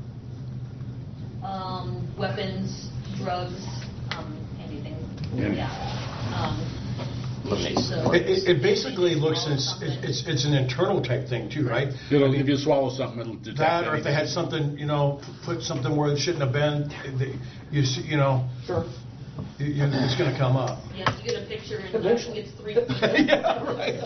Um, weapons, drugs, um, anything, Yeah. yeah. Um, Eliminates. so- It, it, it basically looks, it's, it's, it's an internal type thing too, right? It'll, if you swallow something, it'll detect That, or if they had anything. something, you know, p- put something where it shouldn't have been, they, you see, you know. Sure. You, you, it's gonna come up. Yeah, you get a picture and actually it's three. Yeah, right.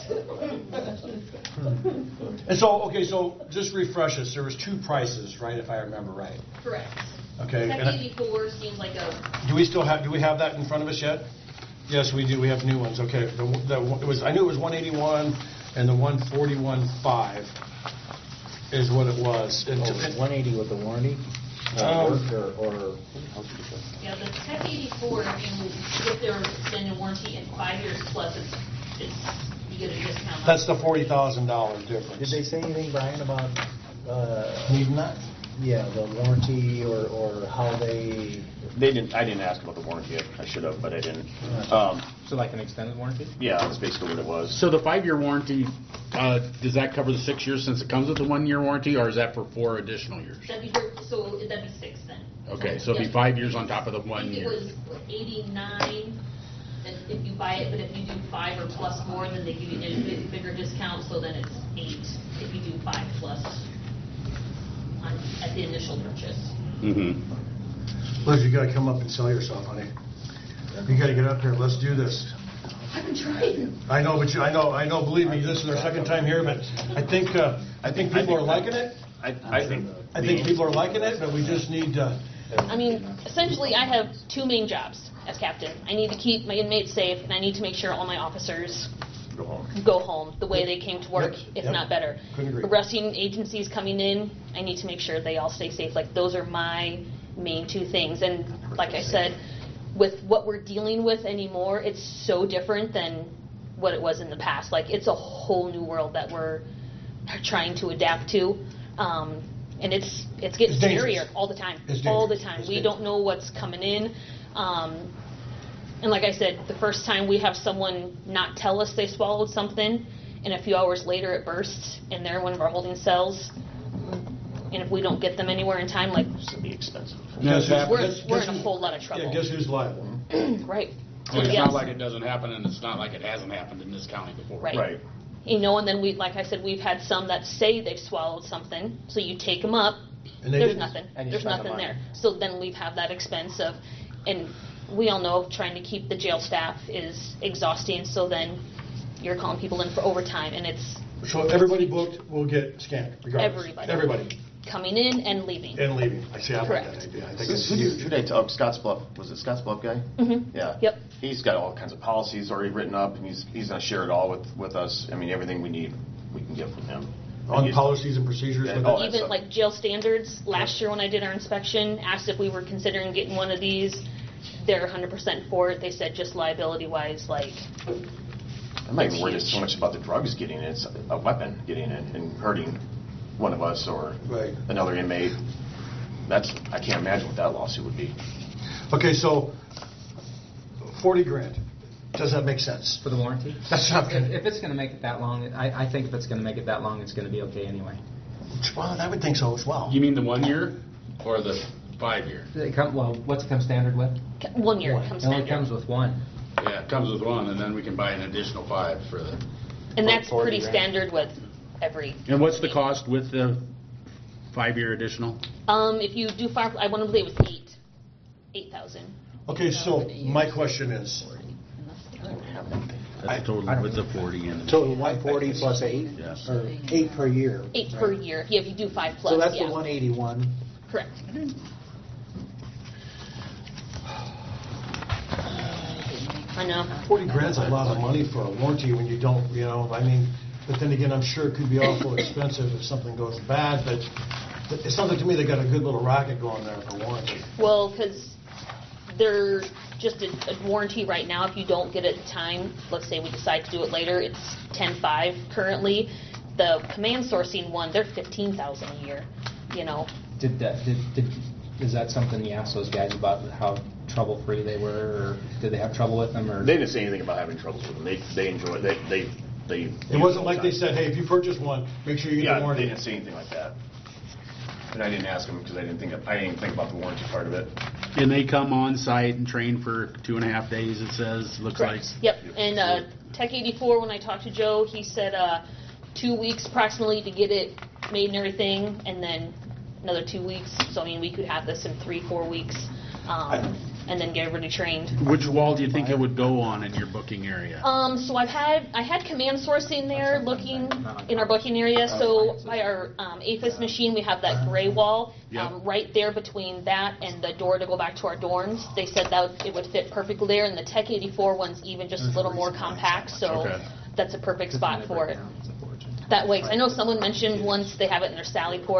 And so, okay, so just refresh us, there was two prices, right, if I remember right? Correct. Okay, and Section eighty-four seems like a, do we still have, do we have that in front of us yet? Yes, we do, we have new ones, okay. The, the, it was, I knew it was one eighty-one, and the one forty-one five is what it was. And Oh, to- one eighty with the warranty? Um, Or, or Yeah, the Tech eighty-four, if you get their extended warranty in five years plus, it's, it's, you get a discount. on That's the it. forty thousand dollars difference. Did they say anything, Brian, about, uh, Needing that? yeah, the warranty or, or how they, They didn't, I didn't ask about the warranty. I should have, but I didn't. Um, So like an extended warranty? Yeah, that's basically what it was. So the five-year warranty, uh, does that cover the six years since it comes with a one-year warranty, or is that for four additional years? That'd be, for- so that'd be six then. Okay, so it'd be Yeah. five years on top of the I one think it year. was eighty-nine, and if you buy it, but if you do five or plus more, then they give you a bit bigger discount, so then it's eight if you do five plus on, at the initial purchase. Mm-hmm. Liz, you gotta come up and sell yourself, honey. You gotta get up here, let's do this. I've been trying. I know, but you, I know, I know, believe me, this is our second time here, but I think, uh, I think people are liking it. I, I think. I think people are liking it, but we just need to, I mean, essentially, I have two main jobs as captain. I need to keep my inmates safe, and I need to make sure all my officers Go home. go home the way they came to work, Yep, if yep. not better. Couldn't agree. Arresting agencies coming in, I need to make sure they all stay safe. Like, those are my main two things. And like I said, with what we're dealing with anymore, it's so different than what it was in the past. Like, it's a whole new world that we're trying to adapt to. Um, and it's it's getting It's dangerous. scarier all the time. It's all the dangerous. time. It's We dangerous. don't know what's coming in. Um, and like I said, the first time we have someone not tell us they swallowed something, and a few hours later it bursts, and they're in one of our holding cells, and if we don't get them anywhere in time, like, It's going to be expensive. Guess who's- we're, guess- we're guess in a who's- whole lot of trouble. yeah, guess who's liable? Right. And it's Yes. not like it doesn't happen, and it's not like it hasn't happened in this county before. Right. Right. You know, and then we, like I said, we've had some that say they've swallowed something, so you take them up, And they there's didn't. nothing. And you There's spend the nothing money. there. So then we have that expense of, and we all know trying to keep the jail staff is exhausting, so then you're calling people in for overtime, and it's So everybody booked will get scanned, regardless. Everybody. Everybody, coming in and leaving. and leaving. I see, I like Correct. that idea. I think Who it's who did huge. who did I tell? Scotts Bluff. Was it Scotts Bluff guy? Mm-hmm. Yeah. Yep. He's got all kinds of policies already written up, and he's he's going to share it all with, with us. I mean, everything we need, we can get from him. And On he's- policies and procedures. Yeah, with all it? that Even stuff. like jail standards, last year when I did our inspection, asked if we were considering getting one of these. They're one hundred percent for it. They said just liability-wise, like, I'm not even worried so much about the drugs getting in. It's a weapon getting in and hurting one of us or Right. another inmate. That's I can't imagine what that lawsuit would be. Okay, so forty grand. Does that make sense? For the warranty? That's not If, gonna, if it's going to make it that long, I, I think if it's going to make it that long, it's going to be okay anyway. well, I would think so as well. You mean the one year or the five year? It come, well, what's it come standard with? one year One. comes It only standard. comes with one. Yeah, it comes with one, and then we can buy an additional five for the. And that's forty pretty grand. standard with every. And what's the cost with the five-year additional? Um, if you do fire, I want to believe it's eight, eight thousand. Okay, so my question is, That's total with the forty and. total one forty plus eight? Yes. Or eight per year? Eight per year. Yeah, if you do five plus. So that's yeah. the one eighty-one. Correct. I know. forty grand's a lot of money for a warranty when you don't, you know, I mean, but then again, I'm sure it could be awful expensive if something goes bad, but it sounds like to me they got a good little racket going there for warranty. Well, because they're just a, a warranty right now. If you don't get it in time, let's say we decide to do it later, it's ten five currently. The command sourcing one, they're fifteen thousand a year. You know. Did that, did, did, is that something you asked those guys about how trouble-free they were, or did they have trouble with them, or? They didn't say anything about having troubles with them. They they enjoy it. They they they. It wasn't like they said, hey, if you purchase one, make sure you get the Yeah, they warranty. didn't say anything like that. And I didn't ask them because I didn't think I didn't think about the warranty part of it. And they come on site and train for two and a half days, it says, looks like. Correct. Yep. And uh, Tech eighty-four, when I talked to Joe, he said uh, two weeks approximately to get it made and everything, and then another two weeks. So, I mean, we could have this in three, four weeks, um, and then get everybody trained. Which wall do you think it would go on in your booking area? Um, so I've had, I had command sourcing there looking in our booking area. So by our um, A F I S machine, we have that gray wall um, right there between that and the door to go back to our dorms. They said that it would fit perfectly there, and the Tech eighty-four one's even just a little more compact, so Okay. that's a perfect spot for it. That way, 'cause I know someone mentioned once they have it in their Sally port,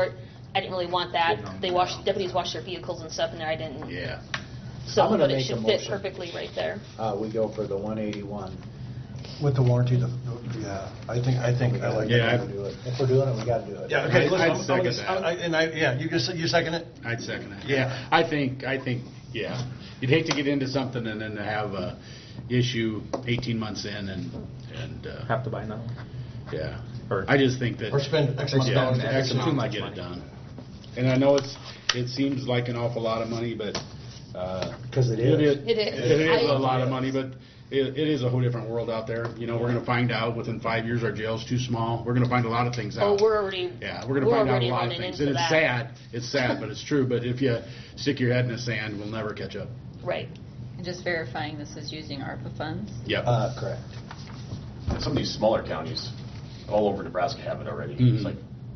I didn't really want that. They wash, deputies wash their vehicles and stuff in there, I didn't. Yeah. So, I'm gonna but it make a should fit motion. perfectly right there. Uh, we go for the one eighty-one. With the warranty, the, the- yeah, I think, I think I like Yeah, that. I- Do it. If we're doing it, we gotta do it. Yeah, okay, I'd- listen, I'd I'm- I'm second gonna- that. I- And I, yeah, you just, you second it? I'd second it. Yeah, I think, I think, yeah. You'd hate to get into something and then to have a issue eighteen months in and, and, uh, Have to buy now. yeah. Or- I just think that. Or spend X amount of Yeah, dollars. to X fix it. amount to get it done. And I know it's, it seems like an awful lot of money, but, uh. 'Cause it It is. is. It is. It is I- a lot of money, but it, it is a whole different world out there. You know, we're gonna find out within five years our jail's too small. We're gonna find a lot of things Oh, out. we're already. Yeah, we're gonna we're find out a already lot of running things. into And it's that. sad, it's sad, but it's true. But if you stick your head in the sand, we'll never catch up. Right. And just verifying this is using ARPA funds? Yep. Uh, correct. Some of these smaller counties, all over Nebraska have it already. Mhm. It's like,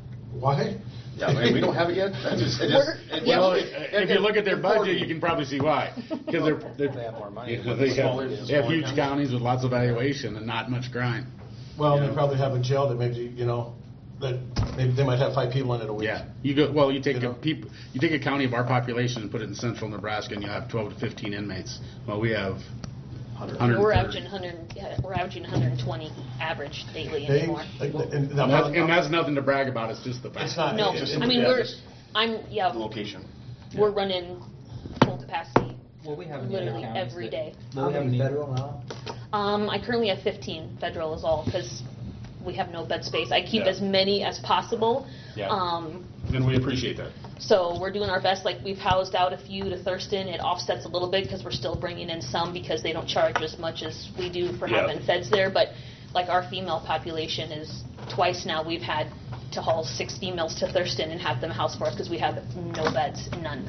Why? yeah, I mean, we don't have it yet? That just, it just. We're- it- yeah, Well, it- if you look at their budget, you can probably see why. Because they're, they're. They have more money. Yeah, They have, Smaller- they have smaller huge counties. counties with lots of valuation and not much crime. Well, Yeah. they probably have a jail that maybe, you know, that maybe they might have five people in it a week. Yeah, you go, well, you take You a know? peop, you take a county of our population and put it in central Nebraska and you have twelve to fifteen inmates. Well, we have one hundred We're thirty. averaging one hundred. Yeah, we're averaging one hundred twenty average daily They, anymore. and, and, And that's, and that's nothing to brag about, it's just the fact. It's not. No, it- it- I mean yeah, we're. just- I'm yeah. The location. We're running full capacity Well, we have any other literally counties every that- day. How many federal now? Um, I currently have fifteen federal is all because we have no bed space. I keep Yeah. as many as possible. Yeah. Um, And we appreciate that. so we're doing our best. Like we've housed out a few to Thurston. It offsets a little bit because we're still bringing in some because they don't charge as much as we do for Yeah. having feds there. But like our female population is twice now we've had to haul six females to Thurston and have them house for us because we have no beds, none.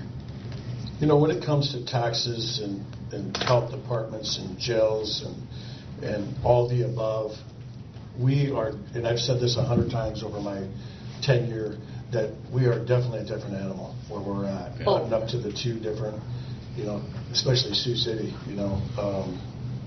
You know, when it comes to taxes and, and health departments and jails and, and all the above, we are, and I've said this a hundred times over my tenure, that we are definitely a different animal where we're at. Oh. Buttoned up to the two different, you know, especially Sioux City, you know. Um,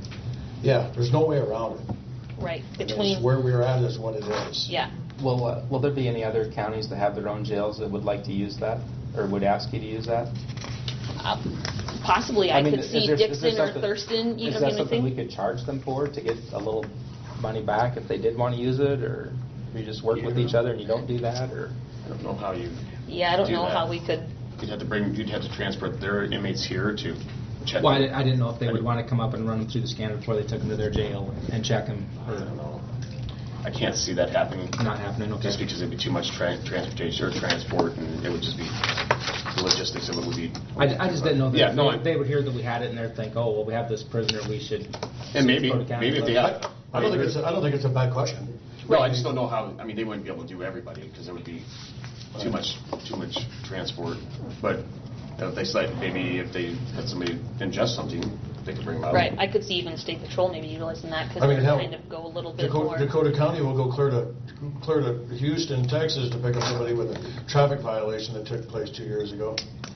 yeah, there's no way around it. Right. I mean, Between it's where we're at is what it is. yeah. Will, uh, will there be any other counties that have their own jails that would like to use that, or would ask you to use that? Uh, possibly, I, mean, could is see there- is there Dixon or something- Thurston. You Is know that something we anything? could charge them for to get a little money back if they did want to use it, or you just work with each other and you don't do that, or? I don't know how you. Yeah, I don't do know that. how we could. You'd have to bring, you'd have to transport their inmates here to check. Well, I didn't, I didn't know if they would want to come up and run them through the scanner before they took them to their jail and check them, I don't or know. I can't see that happening. not happening, okay? Just because it'd be too much tra- transportation or transport, and it would just be, the logistics of it would be. I, I just didn't know that Yeah, if no, they, I- they would hear that we had it and they'd think, oh, well, we have this prisoner, we should. And maybe, go to county, maybe if but- they had. I don't think it's, a- I don't think it's a bad question. No, I just don't know how, I mean, they wouldn't be able to do everybody, because it would be too much, too much transport. But if they said, maybe if they had somebody ingest something, they could bring them out. Right, I could see even state patrol maybe utilizing that because I mean, they hell, kind of go a little bit more. Dakota, Dakota County will go clear to, clear to Houston, Texas to pick up somebody with a traffic violation that took place two years ago.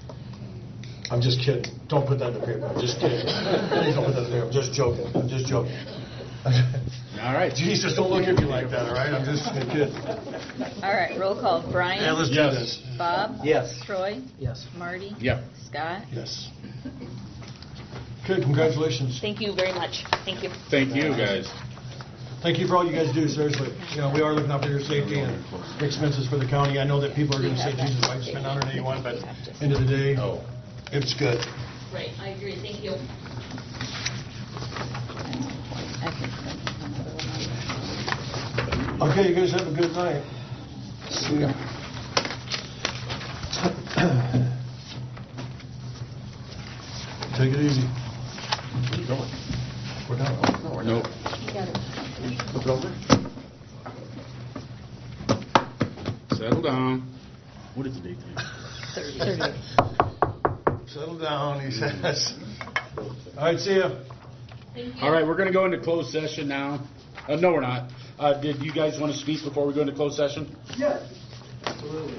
I'm just kidding. Don't put that in the paper. I'm just kidding. Please don't put that in the paper. I'm just joking. I'm just joking. All right. Jesus, don't look at me like that, all right? I'm just a kid. All right, roll call. Brian? Yeah, let's do Yes. this. Bob? Yes. Troy? Yes. Marty? Yep. Scott? Yes. Okay, congratulations. Thank you very much. Thank you. Thank you, guys. Thank you for all you guys do, seriously. You know, we are looking out for your safety and expenses for the county. I know that people are gonna say, Jesus, why you spend one hundred eighty-one, but end of the day, it's good. Right, I agree, thank you. Okay, you guys have a good night. See ya. Take it easy. Where are you going? We're done. No, we're Nope. not. Look it over. Settle down. What is the date today? Settle down, he says. All right, see ya. All right, we're going to go into closed session now. Uh, no, we're not. Uh, did you guys want to speak before we go into closed session? Yeah, absolutely.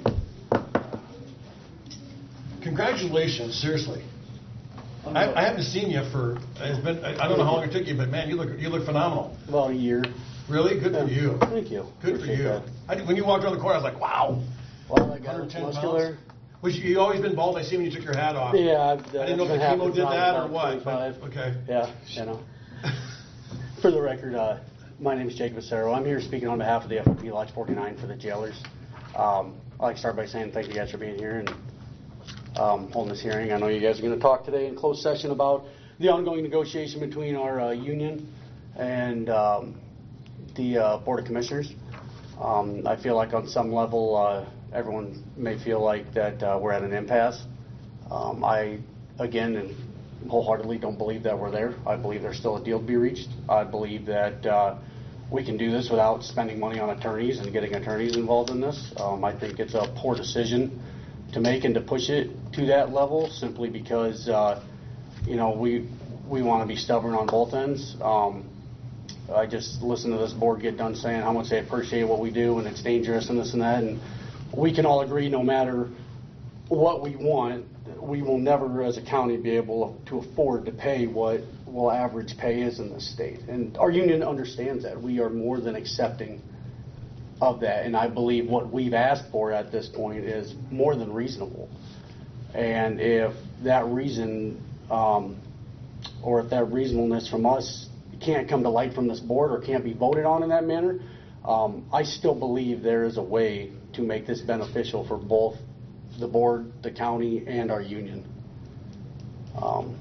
Congratulations, seriously. I, I haven't seen you for, it's been, I I don't know how long it took you, but man, you look, you look phenomenal. About a year. Really? Good for you. Thank you. Good for Appreciate you. that. I, when you walked around the corner, I was like, wow. Well, I got hundred ten muscular. pounds? Was you, you always been bald? I see when you took your hat off. Yeah, I've, uh, I didn't know if the been chemo having did that or about what. twenty-five. but- Okay. Yeah, you know. For the record, uh, my name is Jake Vicero. I'm here speaking on behalf of the F O P Lodge forty-nine for the jailers. Um, I'd like to start by saying thank you guys for being here and um, holding this hearing. I know you guys are going to talk today in closed session about the ongoing negotiation between our uh, union and um, the uh, Board of Commissioners. Um, I feel like on some level, uh, everyone may feel like that uh, we're at an impasse. Um, I, again, and wholeheartedly don't believe that we're there. I believe there's still a deal to be reached. I believe that uh, we can do this without spending money on attorneys and getting attorneys involved in this. Um, I think it's a poor decision to make and to push it to that level simply because, uh, you know, we we want to be stubborn on both ends. Um, I just listened to this board get done saying how much they appreciate what we do and it's dangerous and this and that. And we can all agree no matter what we want, we will never as a county be able to afford to pay what well average pay is in this state. And our union understands that. We are more than accepting of that. And I believe what we've asked for at this point is more than reasonable. And if that reason um, or if that reasonableness from us can't come to light from this board or can't be voted on in that manner, um, I still believe there is a way to make this beneficial for both the board, the county, and our union. Um,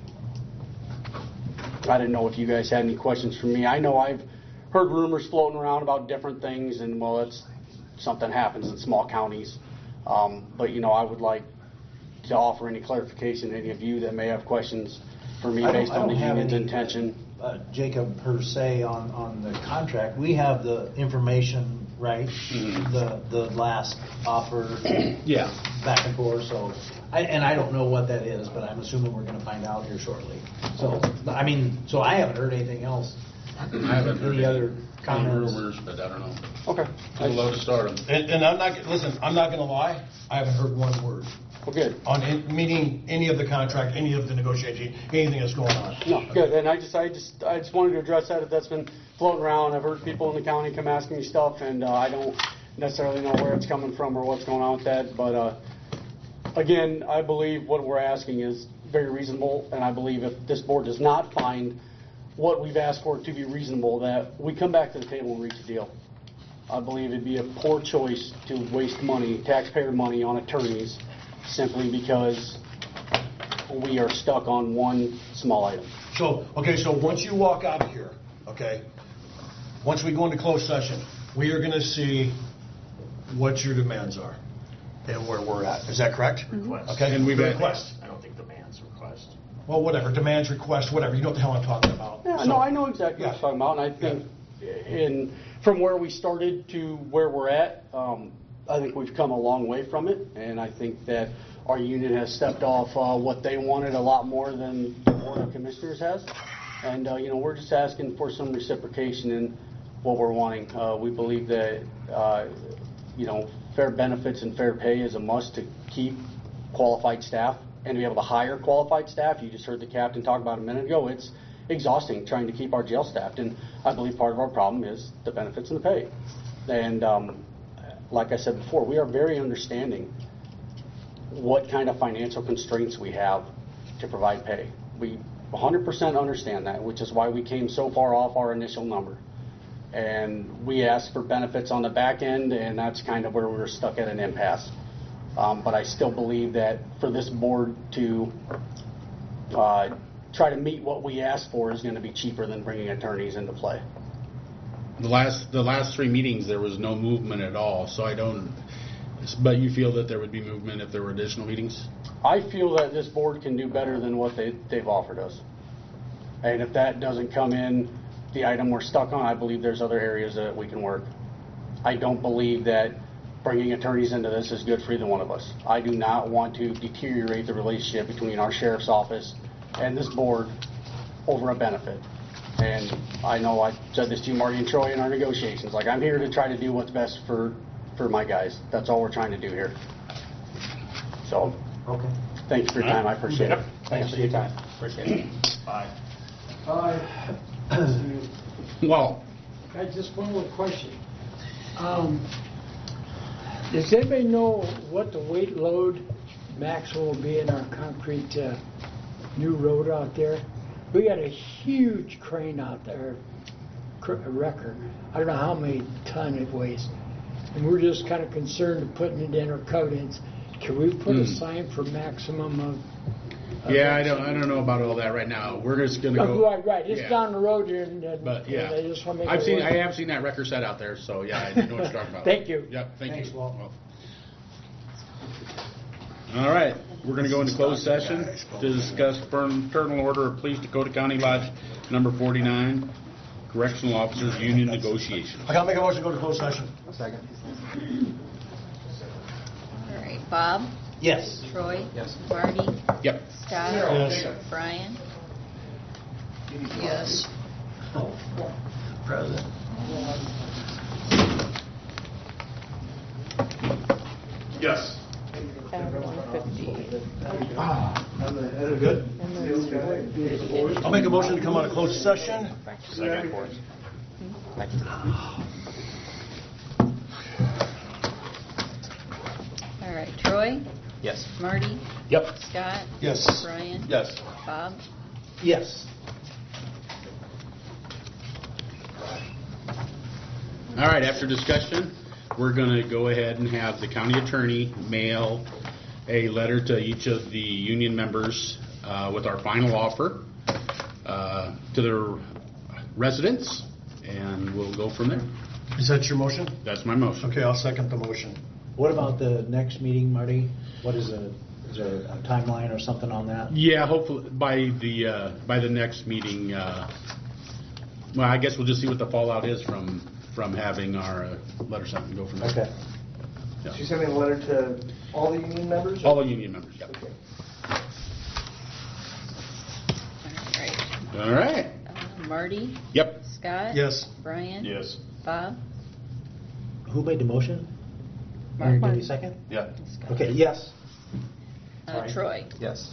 I didn't know if you guys had any questions for me. I know I've heard rumors floating around about different things, and well, it's something happens in small counties. Um, but you know, I would like to offer any clarification to any of you that may have questions for me I don't- based I on the don't have union's any, intention. Uh, Jacob, per se, on, on the contract, we have the information, right? The the last offer, Yeah. back and forth. So, I, and I don't know what that is, but I'm assuming we're going to find out here shortly. So, I mean, so I haven't heard anything else. I haven't heard Any other any comments? rumors, but I don't know. Okay. Too low to start them. And, and I'm not, listen, I'm not going to lie. I haven't heard one word. Okay. On in, meeting any of the contract, any of the negotiating, anything that's going on. No, good. And I just, I just, I just wanted to address that if that's been floating around. I've heard people in the county come asking me stuff, and uh, I don't necessarily know where it's coming from or what's going on with that. But uh, again, I believe what we're asking is very reasonable, and I believe if this board does not find what we've asked for to be reasonable, that we come back to the table and reach a deal. I believe it'd be a poor choice to waste money, taxpayer money, on attorneys simply because we are stuck on one small item. So, okay, so once you walk out of here, okay, once we go into closed session, we are going to see what your demands are and where we're at. Is that correct? Request. Okay, And we've Good had- request. I don't think demands, request. Well, whatever, demands, request, whatever. You know what the hell I'm talking about. Yeah, So- no, I know exactly what Yeah. you're talking about, and I think in from where we started to where we're at, um, I think we've come a long way from it, and I think that our union has stepped off uh, what they wanted a lot more than the Board of Commissioners has. And, uh, you know, we're just asking for some reciprocation in what we're wanting. Uh, we believe that, uh, you know, fair benefits and fair pay is a must to keep qualified staff and to be able to hire qualified staff. You just heard the captain talk about a minute ago. It's exhausting trying to keep our jail staffed, and I believe part of our problem is the benefits and the pay. And um, like I said before, we are very understanding what kind of financial constraints we have to provide pay. We one hundred percent understand that, which is why we came so far off our initial number. And we asked for benefits on the back end, and that's kind of where we were stuck at an impasse. Um, but I still believe that for this board to uh, try to meet what we asked for is going to be cheaper than bringing attorneys into play. The last, the last three meetings, there was no movement at all, so I don't, but you feel that there would be movement if there were additional meetings? I feel that this board can do better than what they, they've offered us. And if that doesn't come in the item we're stuck on, I believe there's other areas that we can work. I don't believe that bringing attorneys into this is good for either one of us. I do not want to deteriorate the relationship between our sheriff's office and this board over a benefit. And I know I said this to you, Marty and Troy, in our negotiations. Like, I'm here to try to do what's best for, for my guys. That's all we're trying to do here. So, Okay. thank you for your time. I appreciate it. Thanks for your time. Appreciate it. Bye. Uh, Well, I just one more question. Um, Does anybody know what the weight load maximum will be in our concrete uh, new road out there? We got a huge crane out there, cr- a record. I don't know how many ton it weighs. And we're just kind of concerned of putting it in our coatings. Can we put a Hmm. sign for maximum of? of Yeah, I don't, I don't know about all that right now. We're just gonna Oh, go. right, right. It's yeah. down the road here, and, and But, yeah. and I just want to make I've it seen, work. I have seen that record set out there, so yeah, I know what you're talking about. Thank you. Yep, thank Thanks, you. Walt. Well. All right, we're gonna go into closed session to discuss internal order of Police Dakota County Lodge number forty-nine, correctional officers union negotiations. I gotta make a motion to go to closed session. Second. All right, Bob? Yes. Troy? Yes. Marty? Yep. Scott? Yes. Brian? Yes. President. Yes. And one fifty. Good. And then I'll make a motion to come out of closed session. Second for us. Thank you. All right, Troy? Yes. Marty? Yep. Scott? Yes. Brian? Yes. Bob? Yes. All right, after discussion, we're going to go ahead and have the county attorney mail a letter to each of the union members uh, with our final offer uh, to their residents, and we'll go from there. Is that your motion? That's my motion. Okay, I'll second the motion. What about the next meeting, Marty? What is a, is there a timeline or something on that? Yeah, hopefully by the uh, by the next meeting. Uh, well, I guess we'll just see what the fallout is from from having our uh, letter sent and go from there. Okay. Yeah. She's sending a letter to all the union members? All the union members. Yep. Okay. All right. All right. Uh, Marty? Yep. Scott? Yes. Brian? Yes. Bob? Who made the motion? Mark. Or did he second? Yeah. Okay, yes. Uh, Sorry. Troy? Yes.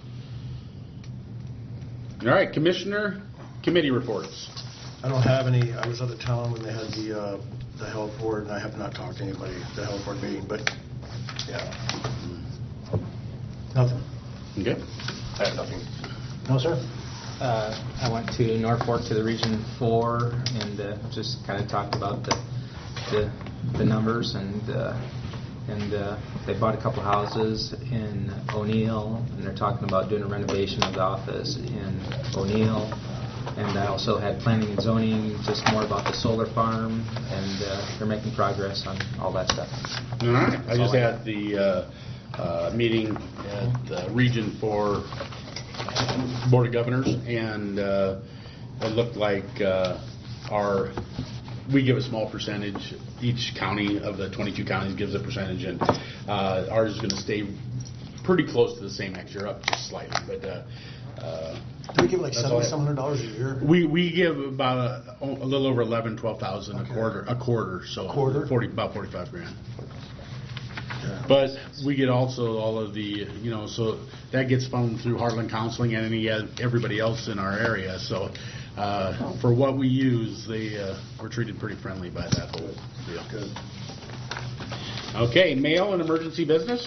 All right, Commissioner Committee reports. I don't have any. I was out of town when they had the uh, the health board, and I have not talked to anybody at the health board meeting. But yeah, nothing. Okay. I have nothing. No, sir? Uh, I went to Norfolk to the Region Four and uh, just kind of talked about the the, the numbers and uh, and uh, they bought a couple houses in O'Neill and they're talking about doing a renovation of the office in O'Neill. And I also had planning and zoning, just more about the solar farm, and uh, they're making progress on all that stuff. All right. I That's just all I had the uh, uh, meeting at the Region Four Board of Governors, and uh, it looked like uh, our we give a small percentage. Each county of the twenty-two counties gives a percentage, and uh, ours is going to stay pretty close to the same next year, up just slightly, but. Uh, uh, Do we give like That's all I seventy, have. some hundred dollars a year? We we give about a, a little over eleven, twelve thousand a Okay. quarter, a quarter, so Quarter? forty about forty five grand. But we get also all of the, you know, so that gets funded through Heartland Counseling and any everybody else in our area. So uh, for what we use, they uh, we're treated pretty friendly by that whole deal. Good. Okay, mail and emergency business.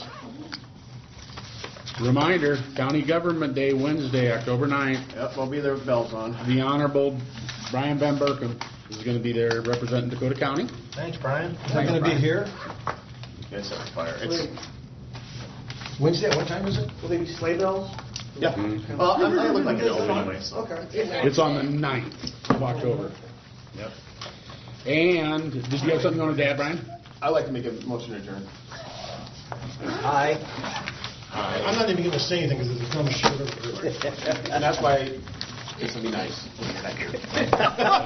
Reminder, County Government Day, Wednesday, October ninth. Yep, I'll be there with bells on. The Honorable Brian Van Berken is going to be there representing Dakota County. Thanks, Brian. Is that going to be here? Yes, that's fire. It's, Wednesday, what time is it? Will they be sleigh bells? Yeah. well, I, I look like an elf anyway, so. Okay. It's on the ninth of October. Yep. And, did you have something you wanted to add, Brian? I'd like to make a motion to adjourn. Aye. I'm not even going to say anything because there's no shit everywhere. And that's why it's going to be nice when you're not here.